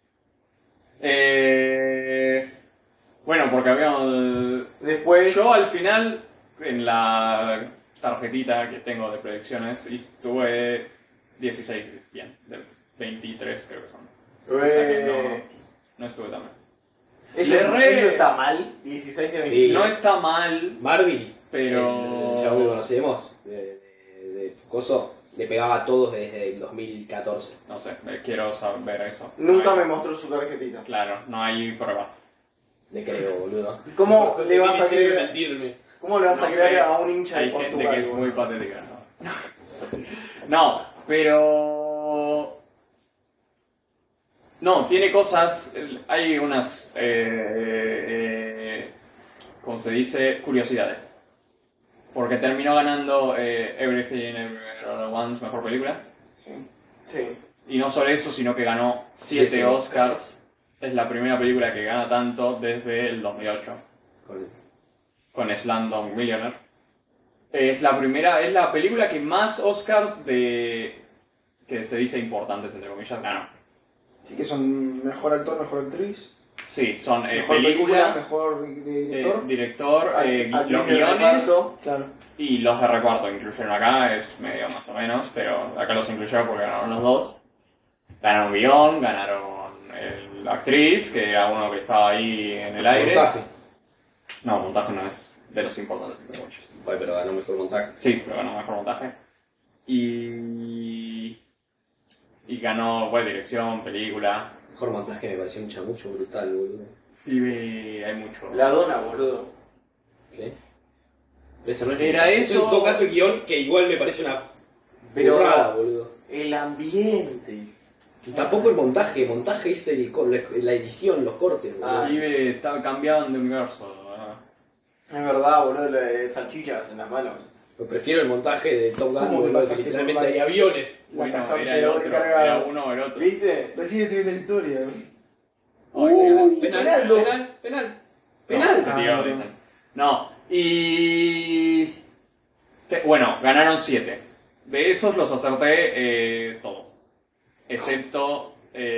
Bueno, porque habíamos... Después, Yo al final, en la tarjetita que tengo de predicciones, estuve 16 bien, de 23 creo que son. O sea que no estuve tan mal. eso, Le re- eso está mal. 16 de Sí. 20. No está mal, Marvin, pero... el chavo que conocemos, de Coso, le pegaba a todos desde el 2014. No sé, quiero saber eso. Nunca No me hay- mostró su tarjetita. Claro, no hay prueba. Le creo, boludo. ¿Cómo le vas a ¿Qué sirve creer? mentirme? ¿Cómo le vas No a creer sé. a un hincha de Hay gente Portugal? que es muy boludo? patética. No, pero... No, tiene cosas... Hay unas... ¿cómo se dice? Curiosidades. Porque terminó ganando Everything Everywhere All at Once, mejor película. Sí. Y no solo eso, sino que ganó 7 7 Oscars. Es la primera película que gana tanto desde el 2008. Con Slumdog Millionaire. Es la película que más Oscars que se dice importantes, entre comillas, ganó. Sí, que son mejor actor, mejor actriz. Sí, son Mejor película, mejor director. director, Actriz los de guiones reparto. Claro. y los de reparto incluyeron acá, es medio más o menos, pero acá los incluyeron porque ganaron los dos. Ganaron guión, ganaron la actriz, que era uno que estaba ahí en el aire. Montaje. No, montaje no es de los importantes, entre muchos. Ay, pero ganó mejor montaje. Sí, pero ganó mejor montaje. Y ganó, bueno, dirección, película. Mejor montaje me pareció un chamucho brutal, boludo. Y hay mucho. La dona, boludo. ¿Qué? Eso no es Era montaje. eso- En todo caso, el guión, que igual me parece una Pero- burrada, boludo. El ambiente. Y tampoco el montaje es la edición, los cortes, boludo. Ah. Pibe está cambiado de universo. ¿verdad? Es verdad, boludo, lo de salchichas en las manos. Pero prefiero el montaje de Top Gun, ¿Cómo que boludo, que pasaste literalmente por la- hay aviones. La Bueno, casa era se el lo otro, recargaron. era uno o el otro. ¿Viste? Recién estoy viendo la historia. Ay, qué Penal, Penaldo. penal. No, Penal. se tiró, Ah, no. dicen. No, y... bueno, ganaron 7. De esos los acerté todos. Excepto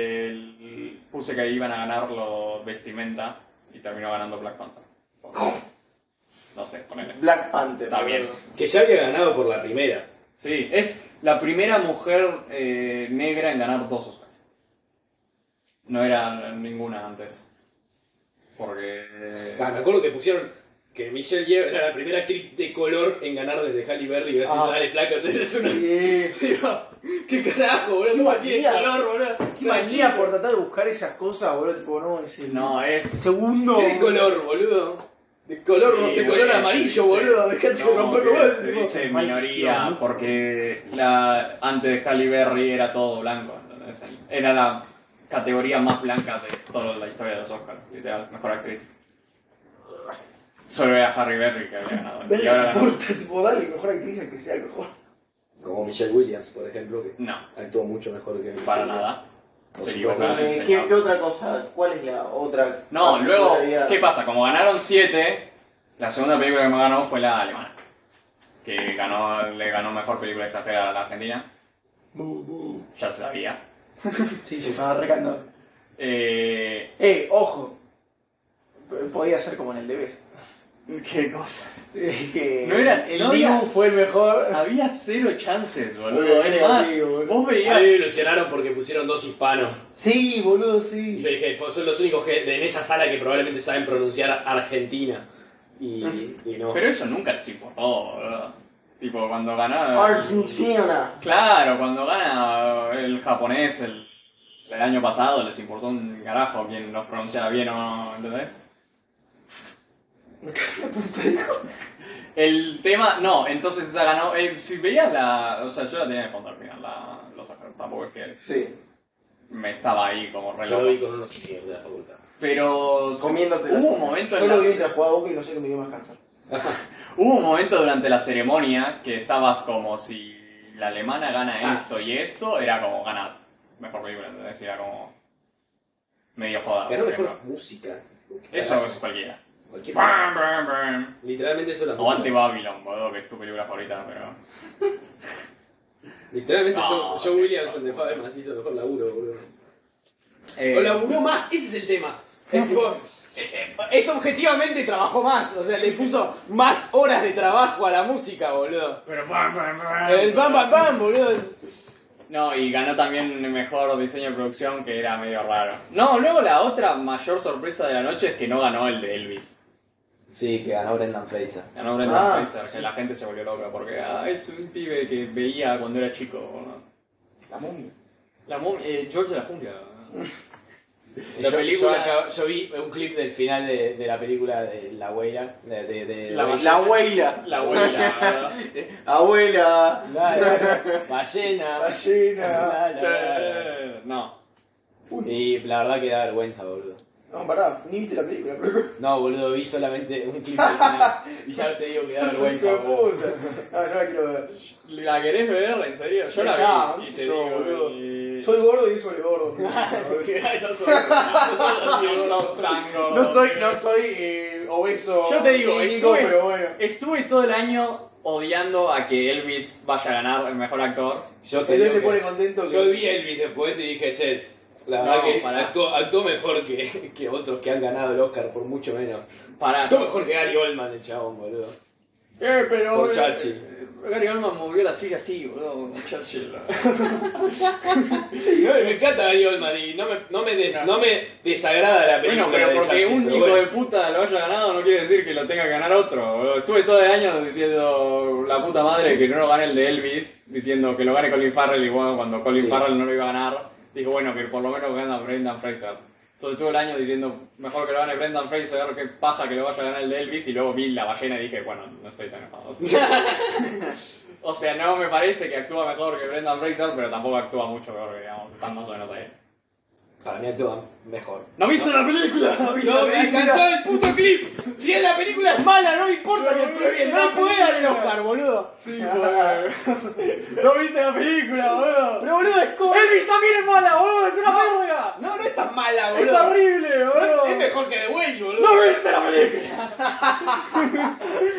puse que iban a ganar los vestimenta y terminó ganando Black Panther. No sé, ponele. Black Panther. Está bien. boludo. Que ya había ganado por la primera. Sí, es la primera mujer negra en ganar 2 Oscars. No era ninguna antes. Porque... Ah, me acuerdo que pusieron que Michelle Yeoh era la primera actriz de color en ganar desde Halle Berry y decir, Ah. dale flaco, entonces es una... Sí. Digo, ¿qué carajo, boludo? Qué ¿Cómo tiene manía. color, boludo? Qué manía por tratar de buscar esas cosas, boludo. Tipo, no, es el No, es... segundo. ¿Qué de color, boludo? De color, Sí, de color bueno, amarillo, dice- boludo. Dejate de no, romperlo que vos. se tipo. dice Mike minoría Stewart. porque antes de Halle Berry era todo blanco, ¿entendés? Era la categoría más blanca de toda la historia de los Oscars, literal, mejor actriz. Solo era Halle Berry que había ganado. Ven Y ahora la ganó. importa, tipo, dale, mejor actriz al que sea el mejor. Como Michelle Williams, por ejemplo, que No, actuó mucho mejor que... para nada. Por Se supuesto. equivocó. ¿Qué otra cosa? ¿Cuál es la otra? No, luego, particularidad? ¿qué pasa? Como ganaron 7, la segunda película que me ganó fue la alemana. Que le ganó mejor película extranjera a la Argentina. Ya se sabía. Sí, sí, estaba recantado. Eh, Ojo. Podía ser como en el de Best. ¿Qué cosa? Que No era- el no Dibu había- fue el mejor. Había 0 chances, Muy boludo. bien, Es más, negativo, boludo. vos A mí me veías... ilusionaron porque pusieron 2 hispanos. Sí, boludo, Y sí. yo dije, pues son los únicos en esa sala que probablemente saben pronunciar Argentina. Y no. Pero eso nunca les importó, boludo. Tipo, cuando ganaba... Argentina. Claro, cuando gana el japonés el año pasado, les importó un carajo quién los pronunciara bien o no, ¿entendés? El tema, no, entonces esa ganó. Si veías la. O sea, yo la tenía de fondo al final, los Oscars. Tampoco es que Sí. me estaba ahí como re Yo lo loco. vi con unos amigos de la facultad. Pero. Comiéndote las hubo un uñas. momento Yo en lo la- vi mientras jugaba Boca y no sé qué me dio más cáncer. Hubo un momento durante la ceremonia que estabas como si la alemana gana esto y esto, era como gana mejor película, ¿entendés? Era como. Medio joda. Ganó por mejor ejemplo. música. Eso es cualquiera. Cualquier cosa. Burn, burn, burn. Literalmente eso es la O música. Anti-Babylon, boludo, que es tu película favorita, pero... Literalmente No, Joe Williams, el de Fabermas, hizo mejor laburo, boludo. O laburó más, ese es el tema. Es, tipo, es objetivamente trabajó más, o sea, le puso más horas de trabajo a la música, boludo. Pero... El bam bam bam, boludo. No, y ganó también mejor diseño de producción, que era medio raro. No, luego la otra mayor sorpresa de la noche es que no ganó el de Elvis. Sí, que ganó Brendan Fraser. Ganó Brendan Ah, Fraser, que la gente se volvió loca porque es un pibe que veía cuando era chico, boludo. La momia. George de la Jungla. La Yo- película- yo vi un clip del final de la película de La Huella. La abuela. La abuela. Abuela. Ballena. Ballena. La, la, la. No. Y la verdad que da vergüenza, boludo. No, pará, ni viste la película, pero. No, boludo, vi solamente un clip del final. Y ya te digo que da vergüenza, Hijo de boludo. puta. No, yo la quiero ver. ¿La querés ver? ¿En serio? Yo la Ya, vi y qué te sé yo, digo, boludo. y- Soy gordo y soy gordo. Ay, no sos tango. No soy obeso. Yo te digo, clínico, estuve- pero bueno. Estuve todo el año odiando a que Elvis vaya a ganar el mejor actor. Yo te Entonces digo te que- pone contento. Yo vi Elvis después y dije, che, la verdad No, que pará. actuó mejor que otros que han ganado el Oscar por mucho menos. Para. Actuó mejor que Gary Oldman, el chabón, boludo. Pero. Por Churchill. Gary Oldman movió la silla así, boludo. Churchill. No, me encanta Gary Oldman y no me desagrada la película. Bueno, pero de porque Churchill, un pero hijo bueno. de puta lo haya ganado no quiere decir que lo tenga que ganar otro. boludo. Estuve todo el año diciendo la puta madre que no lo gane el de Elvis, diciendo que lo gane Colin Farrell y bueno, cuando Colin Sí. Farrell no lo iba a ganar, dijo bueno, que por lo menos gana Brendan Fraser. Entonces todo el año diciendo mejor que lo gane Brendan Fraser, a ver qué pasa que lo vaya a ganar el de Elvis y luego vi La Ballena y dije, bueno, no estoy tan enojado. O sea, no me parece que actúa mejor que Brendan Fraser, pero tampoco actúa mucho peor, digamos, están más o menos ahí. Para mí actúa mejor. ¿No viste la película? No, me alcanzó el puto clip. Si la película es mala, no me importa que esté bien. No le puede dar el Oscar, boludo. Sí, boludo. ¿No viste la película, boludo? Pero boludo, es como. Elvis también es mala, boludo, es una verga. No, no es tan mala, Es boludo. horrible, boludo. Es mejor que The Whale, boludo. ¿No viste la película?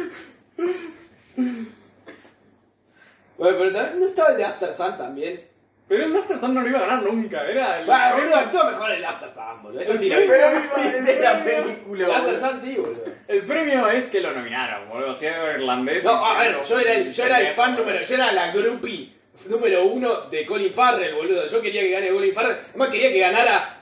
Bueno, pero también, ¿no estaba el de After Sun también? Pero el Oscar no lo iba a ganar nunca, era el... Bueno, boludo, actúa mejor el After Sun, boludo. Eso sí lo vi. Pero viste la película. El After boludo. Sun sí, boludo. El premio es que lo nominaron, boludo, si era irlandés... No, a ver, yo era el fan número, yo era la groupie número 1 de Colin Farrell, boludo. Yo quería que gane Colin Farrell. Además quería que ganara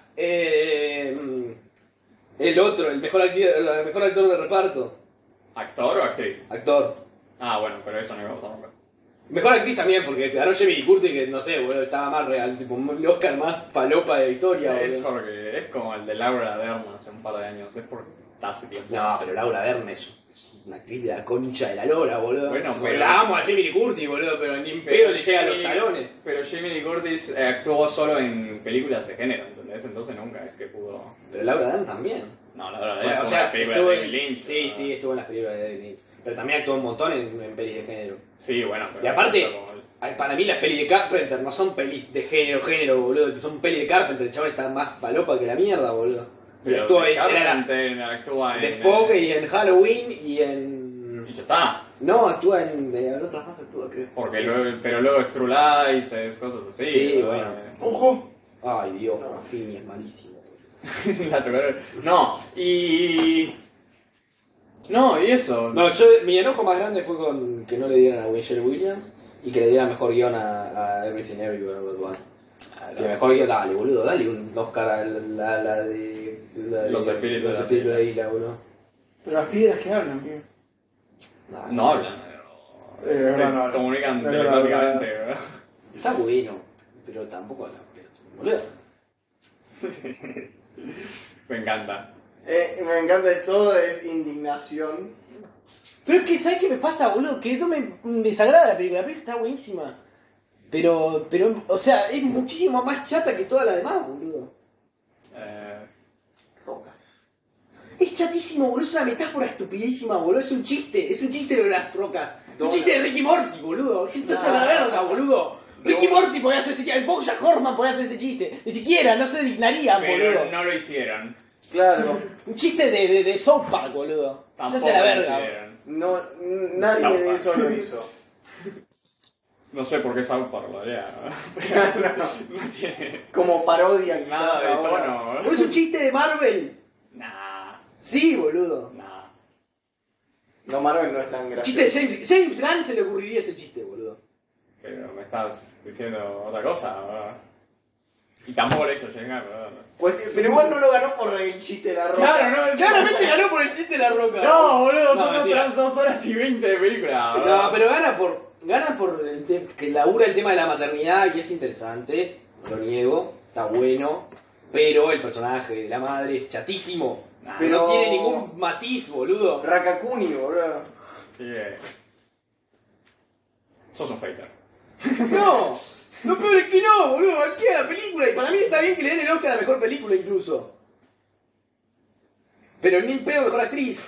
el otro, el mejor actor de reparto. ¿Actor o actriz? Actor. Ah, bueno, pero eso no íbamos a nombrar. Mejor actriz también, porque ganó Jamie Lee Curtis, que no sé, boludo, estaba más real, tipo el Oscar más falopa de la historia, Es boludo. porque es como el de Laura Dern hace un par de años, es por hace tiempo. No, pero Laura Dern es una actriz de la concha de la lora, boludo. Bueno, Tipo, pero- la amo a Jamie Lee Curtis, boludo, pero ni en pedo le llega a los talones. Pero Jamie Lee Curtis actuó solo en películas de género, ¿entendés? Entonces nunca es que pudo... Pero Laura Dern también. No, la verdad, Bueno, es o como sea, la película estuvo de en, David Lynch. sí, ¿no? sí, estuvo en las películas de David Lynch. Pero también actuó un montón en pelis de género. Sí, bueno, pero... Y aparte, como- para mí las pelis de Carpenter no son pelis de género, boludo. Son pelis de Carpenter, el chaval está más falopa que la mierda, boludo. Pero Actúa de era la Carpenter actúa en... de Fog y en Halloween y en... Y ya está. No, actúa en otras más actúa, creo. Porque luego, pero luego es True Lies, es cosas así. Sí, ¿no? bueno. Ojo. Ay, Dios, Rafinha es malísimo. La tocaron. No, y... No, y eso. No, mi enojo más grande fue con que no le dieran a Michelle Williams y que le dieran mejor guión a Everything Everywhere All at Once. Que mejor guión, dale, boludo, dale un Oscar a la de Los espíritus Los espíritus de la isla, boludo. Pero las piedras que hablan, tío. No hablan. Es verdad, no hablan. Comunican Es verdad, telepáticamente, ¿verdad? Está bueno, pero tampoco hablan, boludo. Me encanta. Me encanta todo, es indignación. Pero es que, ¿sabes qué me pasa, boludo? Que no me desagrada la película está buenísima. Pero, o sea, es muchísimo más chata que todas las demás, boludo. Rocas. Es chatísimo, boludo, es una metáfora estupidísima, boludo, es un chiste lo de las rocas. Es un chiste de Ricky Morty, boludo. Eso es la verga, boludo. Ricky Morty podía hacer ese chiste, el Bojack Horseman podía hacer ese chiste. Ni siquiera, no se dignarían, Pero boludo. no lo hicieron. Claro. Un chiste de South Park, boludo. Ya Tampoco se la lo verga. hicieron. No, nadie de eso lo hizo. No sé por qué South Park lo haría. No tiene Como parodia quizás nada de ahora. tono. ¿O es un chiste de Marvel? Nah, Sí, boludo. nah. No, Marvel no es tan gracioso. Chiste de James Gunn se le ocurriría ese chiste, boludo. Pero me estás diciendo otra cosa, ¿verdad? Y tampoco lo hizo llegar, ¿verdad? Pero igual no lo ganó por el chiste de la roca. Claro, no, Claramente ganó por el chiste de la roca. No, boludo, No, son mentira. otras 2 horas y 20 de película. No, ¿verdad? pero gana por que labura el tema de la maternidad y es interesante, no lo niego, está bueno, pero el personaje de la madre es chatísimo. Nah, Pero- No tiene ningún matiz, boludo. Rakakuni, boludo. Sí, sos un hater. No, lo peor es que no, boludo, banquea la película y para mí está bien que le den el Oscar a la mejor película incluso. Pero ni un pedo mejor actriz.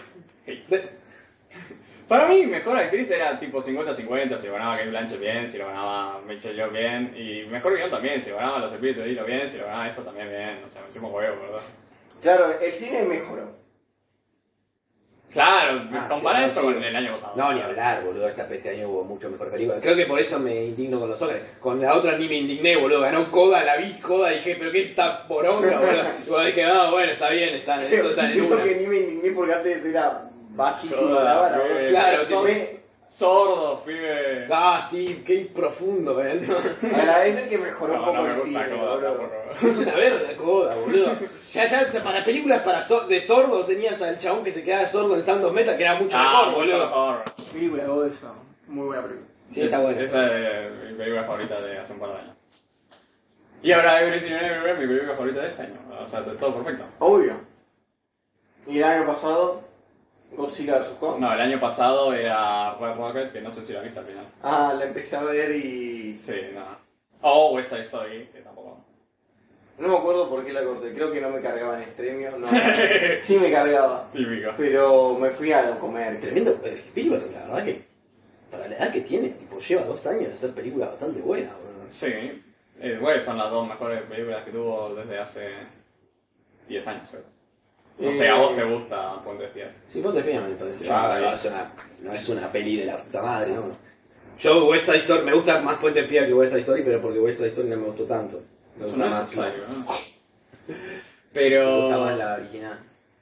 Para mí, mejor actriz era tipo 50-50, si lo ganaba Kate Blanchett bien, si lo ganaba Michelle Yeoh bien, y mejor guión también, si lo ganaba Los Espíritus de Hilo bien, si lo ganaba esto también bien, o sea, me chupo huevo, ¿verdad? Claro, el cine mejoró. Claro, Ah, compara sí, esto sí. con el año pasado. No, ni hablar, boludo, este año hubo mucho mejor película. Creo que por eso me indigno con los Oscars. Con la otra ni me indigné, boludo. Ganó Coda, la vi Coda, dije, pero qué es esta poronga, boludo. Y bueno, dije, bueno, está bien, esto está en Digo una. que ni me indigné porque antes era bajísimo Toda, la vara, pibe, boludo. Claro, sos me- sordos, pibe. Ah, sí, qué profundo, Agradecer que mejoró un No, poco no me el gusta cine, Coda boludo. tampoco. Es una verga Coda, boludo. Ya para películas de sordos tenías al chabón que se quedaba sordo en Sound of Metal, que era mucho mejor, mucho boludo. mejor. Película God esa. Muy buena película. Sí, está bueno. Esa es mi película favorita de hace un par de años. Y ahora Everything Everywhere, mi película favorita de este año. O sea, todo perfecto. Obvio. Y el año pasado, Godzilla vs. Kong. No, el año pasado era Red Rocket, que no sé si la viste al final. Ah, la empecé a ver y... Sí, no. O West Side Story, que tampoco. No me acuerdo por qué la corté. Creo que no me cargaba en extremio. No. Sí me cargaba. Típico. Pero me fui a comer. Tremendo película, la verdad que para la edad que tiene, tipo, lleva 2 años de hacer películas bastante buenas, boludo. Sí. Bueno, son las 2 mejores películas que tuvo desde hace 10 años, creo. No sé, a vos te gusta Puentes Pies. Sí, Ponte Pía me parece. Ah, No es una peli de la puta madre, ¿no? Yo West Side Story, me gusta más Puente Pía que West Side Story, pero porque West Side Story no me gustó tanto. Me Eso gusta no es más, necesario, ¿no? me Pero... gusta más la original.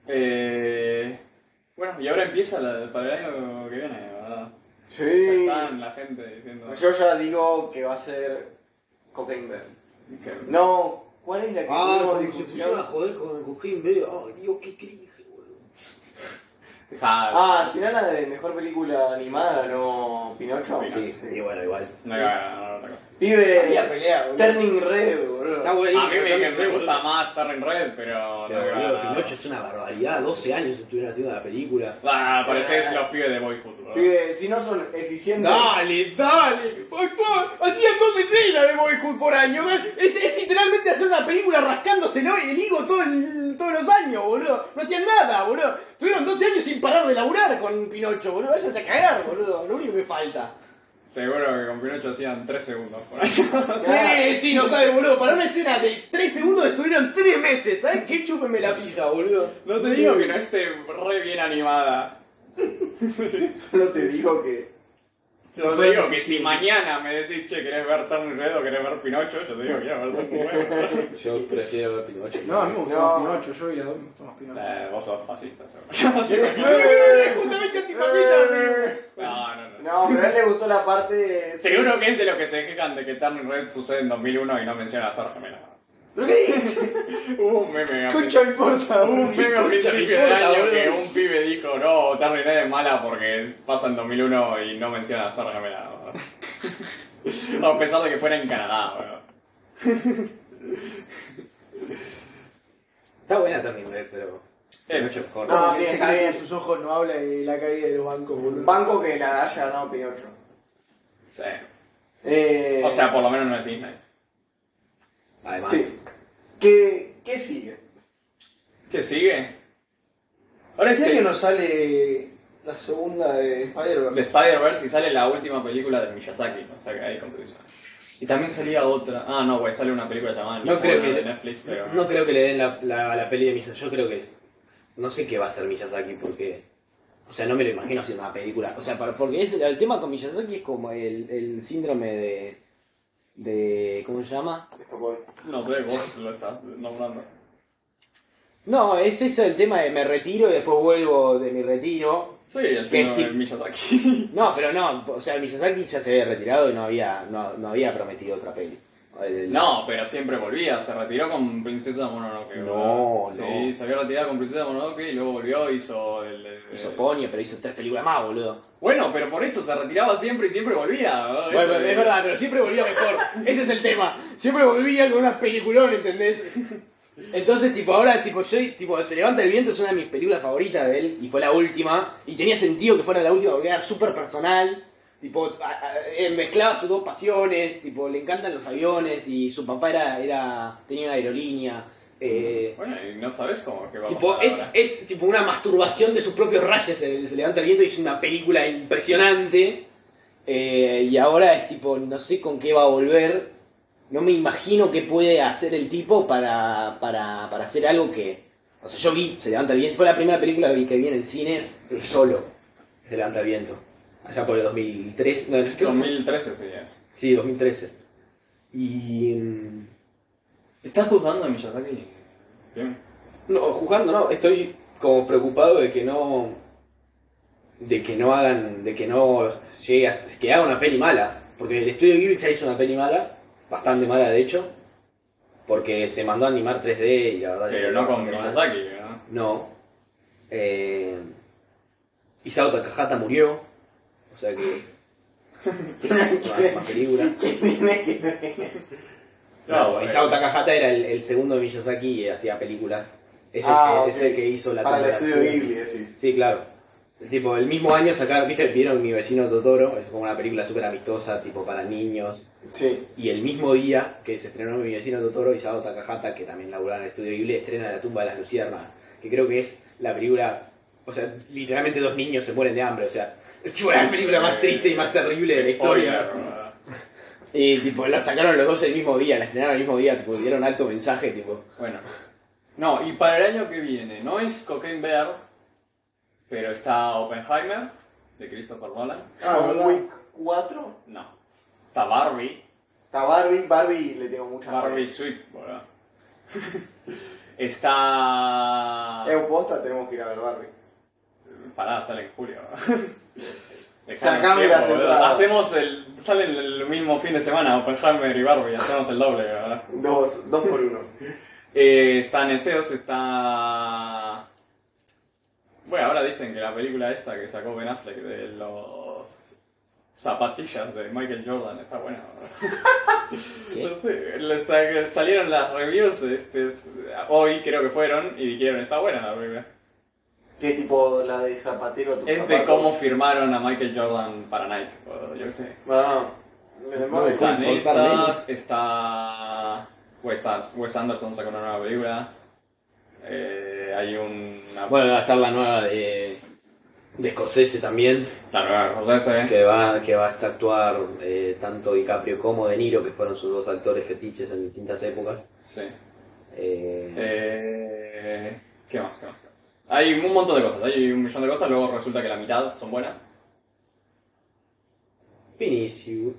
Bueno, y ahora empieza para el año que viene, ¿verdad? Ya Sí. están la gente diciendo... Yo ya digo que va a ser Cocaine Bear. que- No, ¿cuál es la que Ah, tuvimos como se discusión? pusieron a joder con el Cocaine Bear. Ay, Dios, qué cringe, boludo. Ah, al final la de mejor película animada ganó Pinocho. Sí, sí, bueno, igual. No iba a ganar otra cosa. Pibe, Había pelea, boludo. Turning Red, boludo. Está A buenísimo. mí está me bien, gusta boludo. más Turning Red, pero Pero, no iba a boludo, ganar. Pinocho es una barbaridad. 12 años estuvieron haciendo la película. Parecés los pibes de Boyhood, bro. Pibe, si no son eficientes. Dale. Hacían 2 escenas de Boyhood por año. Es literalmente hacer una película rascándoselo el higo todos los años, boludo. No hacían nada, boludo. Tuvieron 12 años sin parar de laburar con Pinocho, boludo. Váyanse a cagar, boludo. Lo único que falta. Seguro que con Pinocho hacían 3 segundos por año. Sí, no sabes, boludo. Para una escena de 3 segundos estuvieron 3 meses. ¿Sabes qué? Chúpeme la pija, boludo. No te digo que no esté re bien animada. Solo te digo que Yo te digo que si mañana me decís, che, ¿querés ver Turning Red o querés ver Pinocho? Yo te digo, quiero ver Turning Red. Yo prefiero ver Pinocho. No, a mí me gustó más Pinocho, yo vi las dos, me gustó más Pinocho. Vos sos fascista, seguro. Justamente antipatita. No. No, pero a él le gustó la parte... Seguro que es de lo que se quejan de que Turning Red sucede en 2001 y no menciona a Star Gemela. ¿Pero qué dices? Hubo un meme Concha me importa, Hubo un meme a concha principio me de importa, año boludo. que un pibe dijo, no, Turning Red es mala porque pasa en 2001 y no menciona a Star Gemela. A pesar de que fuera en Canadá, boludo. Está buena Turning Red, pero Pinocho mejor. No, Como sí, que se está cree que bien. en sus ojos no habla de la caída de los bancos, boludo. Banco que la haya ganado Pinocho. Sí. O sea, por lo menos no es Disney. Además, Sí. ¿Qué sigue? ¿Qué sigue? Ahora Este este año nos sale la segunda de de Spider-Verse. Spider-Verse y sale la última película de Miyazaki, o sea que hay competición. Y también salía otra. Ah, no, güey, sale una película llamada No creo Nippon que- de Netflix, pero. no creo que le den la peli de Miyazaki. Yo creo que no sé qué va a hacer Miyazaki porque... O sea, no me lo imagino haciendo una película. O sea, porque el tema con Miyazaki es como el síndrome de... ¿Cómo se llama? No sé, vos lo estás nombrando. No, es eso el tema de me retiro y después vuelvo de mi retiro. Sí, el Que es signo de tipo- Miyazaki. No, pero no, o sea, Miyazaki ya se había retirado y no había prometido otra peli. No, pero siempre volvía, se retiró con Princesa Mononoke. No, ¿verdad? no. Sí, se había retirado con Princesa Mononoke y luego volvió, hizo Hizo Ponyo, pero hizo 3 películas más, boludo. Bueno, pero por eso se retiraba siempre y siempre volvía. ¿no? Bueno, Eso es verdad, pero siempre volvía mejor. Ese es el tema. Siempre volvía con una peliculón, ¿entendés? Entonces, tipo, ahora, tipo, Se levanta el viento es una de mis películas favoritas de él y fue la última. Y tenía sentido que fuera la última porque era súper personal. Tipo, mezclaba sus dos pasiones, tipo, le encantan los aviones y su papá tenía una aerolínea. Bueno, y no sabes cómo que va a Tipo, pasar ahora. es tipo una masturbación de sus propios rayos. Se levanta el viento y es una película impresionante. Y ahora es tipo, no sé con qué va a volver. No me imagino qué puede hacer el tipo para hacer algo que... O sea, yo vi Se levanta el viento. Fue la primera película que vi en el cine, pero solo. Se levanta el viento. Allá por el 2003. No, creo que fue- 2013 sí es. Sí, 2013. Y... ¿Estás dudando de Miyazaki? Bien. No, jugando no, estoy como preocupado de que no llegue a, que haga una peli mala, porque el estudio Ghibli ya hizo una peli mala, bastante mala de hecho, porque se mandó a animar 3D y la verdad es Pero que no con bastante mala. Miyazaki, ¿no? No. Isao Takahata murió, o sea que más película. ¿Qué tiene que ver? No, pero- Isao Takahata era el segundo de Miyazaki y hacía películas. Es Ah, es el ok. que hizo la Para el tumba de estudio Atsuko. Ghibli, decís. Sí, claro. Tipo, el mismo año sacaron, vieron Mi vecino Totoro, es como una película súper amistosa, tipo para niños. Sí. Y el mismo día que se estrenó Mi vecino Totoro, Isao Takahata, que también laburaba en el estudio Ghibli, estrena La tumba de las luciérnagas, que creo que es la película, o sea, literalmente 2 niños se mueren de hambre, o sea, es tipo la película más triste y más terrible de la historia. Spoiler, ¿verdad? Y tipo, la sacaron los dos el mismo día, la estrenaron el mismo día, tipo, dieron alto mensaje, tipo. Bueno. No, y para el año que viene, no es Cocaine Bear, pero está Oppenheimer, de Christopher Nolan. John ¿verdad? Wick 4. No. Está Barbie. Está Barbie le tengo mucha Barbie fe. Sweet, boludo. Está... Posta, tenemos que ir a ver Barbie. Pará, sale en julio. Sacame las boludo. entradas. Salen el mismo fin de semana, Oppenheimer y Barbie, hacemos el doble, ¿verdad? 2 por 1. Está Neceos, está... Bueno, ahora dicen que la película esta que sacó Ben Affleck de los zapatillas de Michael Jordan está buena. ¿Qué? No sé, salieron las reviews hoy creo que fueron y dijeron está buena la película. ¿Qué tipo la de Zapatero? tus Es de zapatos? cómo firmaron a Michael Jordan para Nike, o yo qué sé. Ah, me demora. Están pueden contar esas, está Wes Anderson sacó una nueva película. Hay una... Bueno, va a estar la nueva de Scorsese también, la nueva Scorsese. que va a actuar tanto DiCaprio como De Niro, que fueron sus dos actores fetiches en distintas épocas. Sí. Eh, ¿Qué más? ¿Qué más? Hay un montón de cosas, hay un millón de cosas, luego resulta que la mitad son buenas. Vinicius.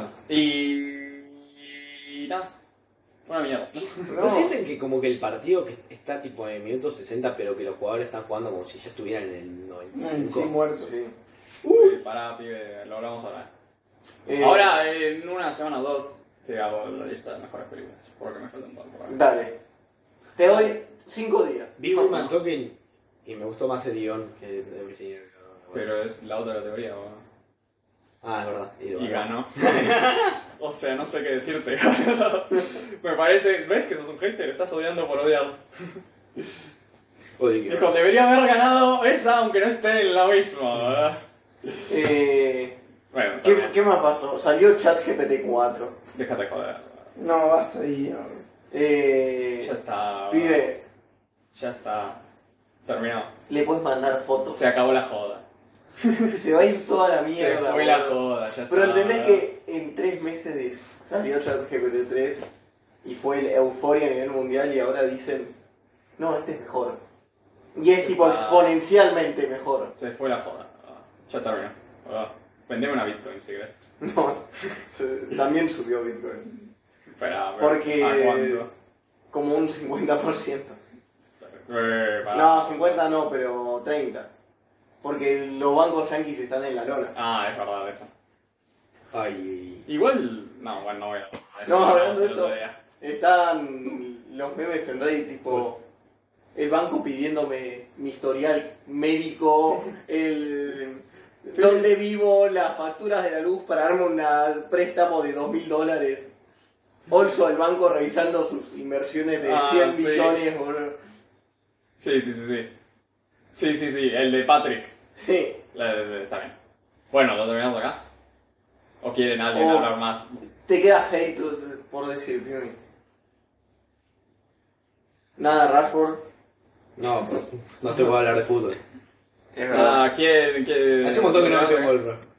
Y nada. Una mierda. ¿No sienten que como que el partido que está tipo en el minuto 60, pero que los jugadores están jugando como si ya estuvieran en el 95? Sí, muerto. Sí. Pará, pibe, lo hablamos ahora. Eh, Ahora, en una semana o dos, te hago la lista de mejores películas. Porque me falta un poco. Dale. Te doy 5 días. Vi Woman Talking y me gustó más el guión que de Virginia. Pero es la otra categoría, ¿o? Ah, es verdad. Y ganó. O sea, no sé qué decirte. Me parece, ¿ves que sos un hater? Estás odiando por odiar. Odio que Dijo, debería haber ganado esa aunque no esté en la misma, ¿verdad? Bueno, ¿Qué más pasó? Salió ChatGPT 4. déjate joder. No, basta ahí. Ya está. Pibe, Ya está. Terminado. le puedes mandar fotos. Se acabó la joda. Se va a ir toda la mierda. Se fue la boludo. joda, ya está. Pero entendés que en 3 meses salió ChatGPT 3 y fue la euforia a nivel mundial y ahora dicen, no, este es mejor. Y es tipo exponencialmente mejor. Se fue la joda. Ya terminó. Vendeme una Bitcoin si querés. No, también subió Bitcoin. Pero, Porque- ¿a cuánto? Como un 50%. Pará. No, 50 no, pero 30. Porque los bancos yanquis están en la lona. Ah, es verdad eso. Ay. Igual, no, bueno, no voy a... No, hablando de el otro eso. día. Están los memes en Reddit tipo el banco pidiéndome mi historial médico, el dónde vivo, las facturas de la luz para darme un préstamo de $2.000. Also el banco revisando sus inversiones de 100 sí. millones. Boludo. Sí, el de Patrick. Sí. Está bien. Bueno, ¿lo terminamos acá? ¿O quieren alguien Oh. hablar más? Te queda hate por decir, Piumi. Nada, Rashford. No, pero no se puede hablar de fútbol. Es verdad. ¿Quién? Hace un montón que no mete gol, bro.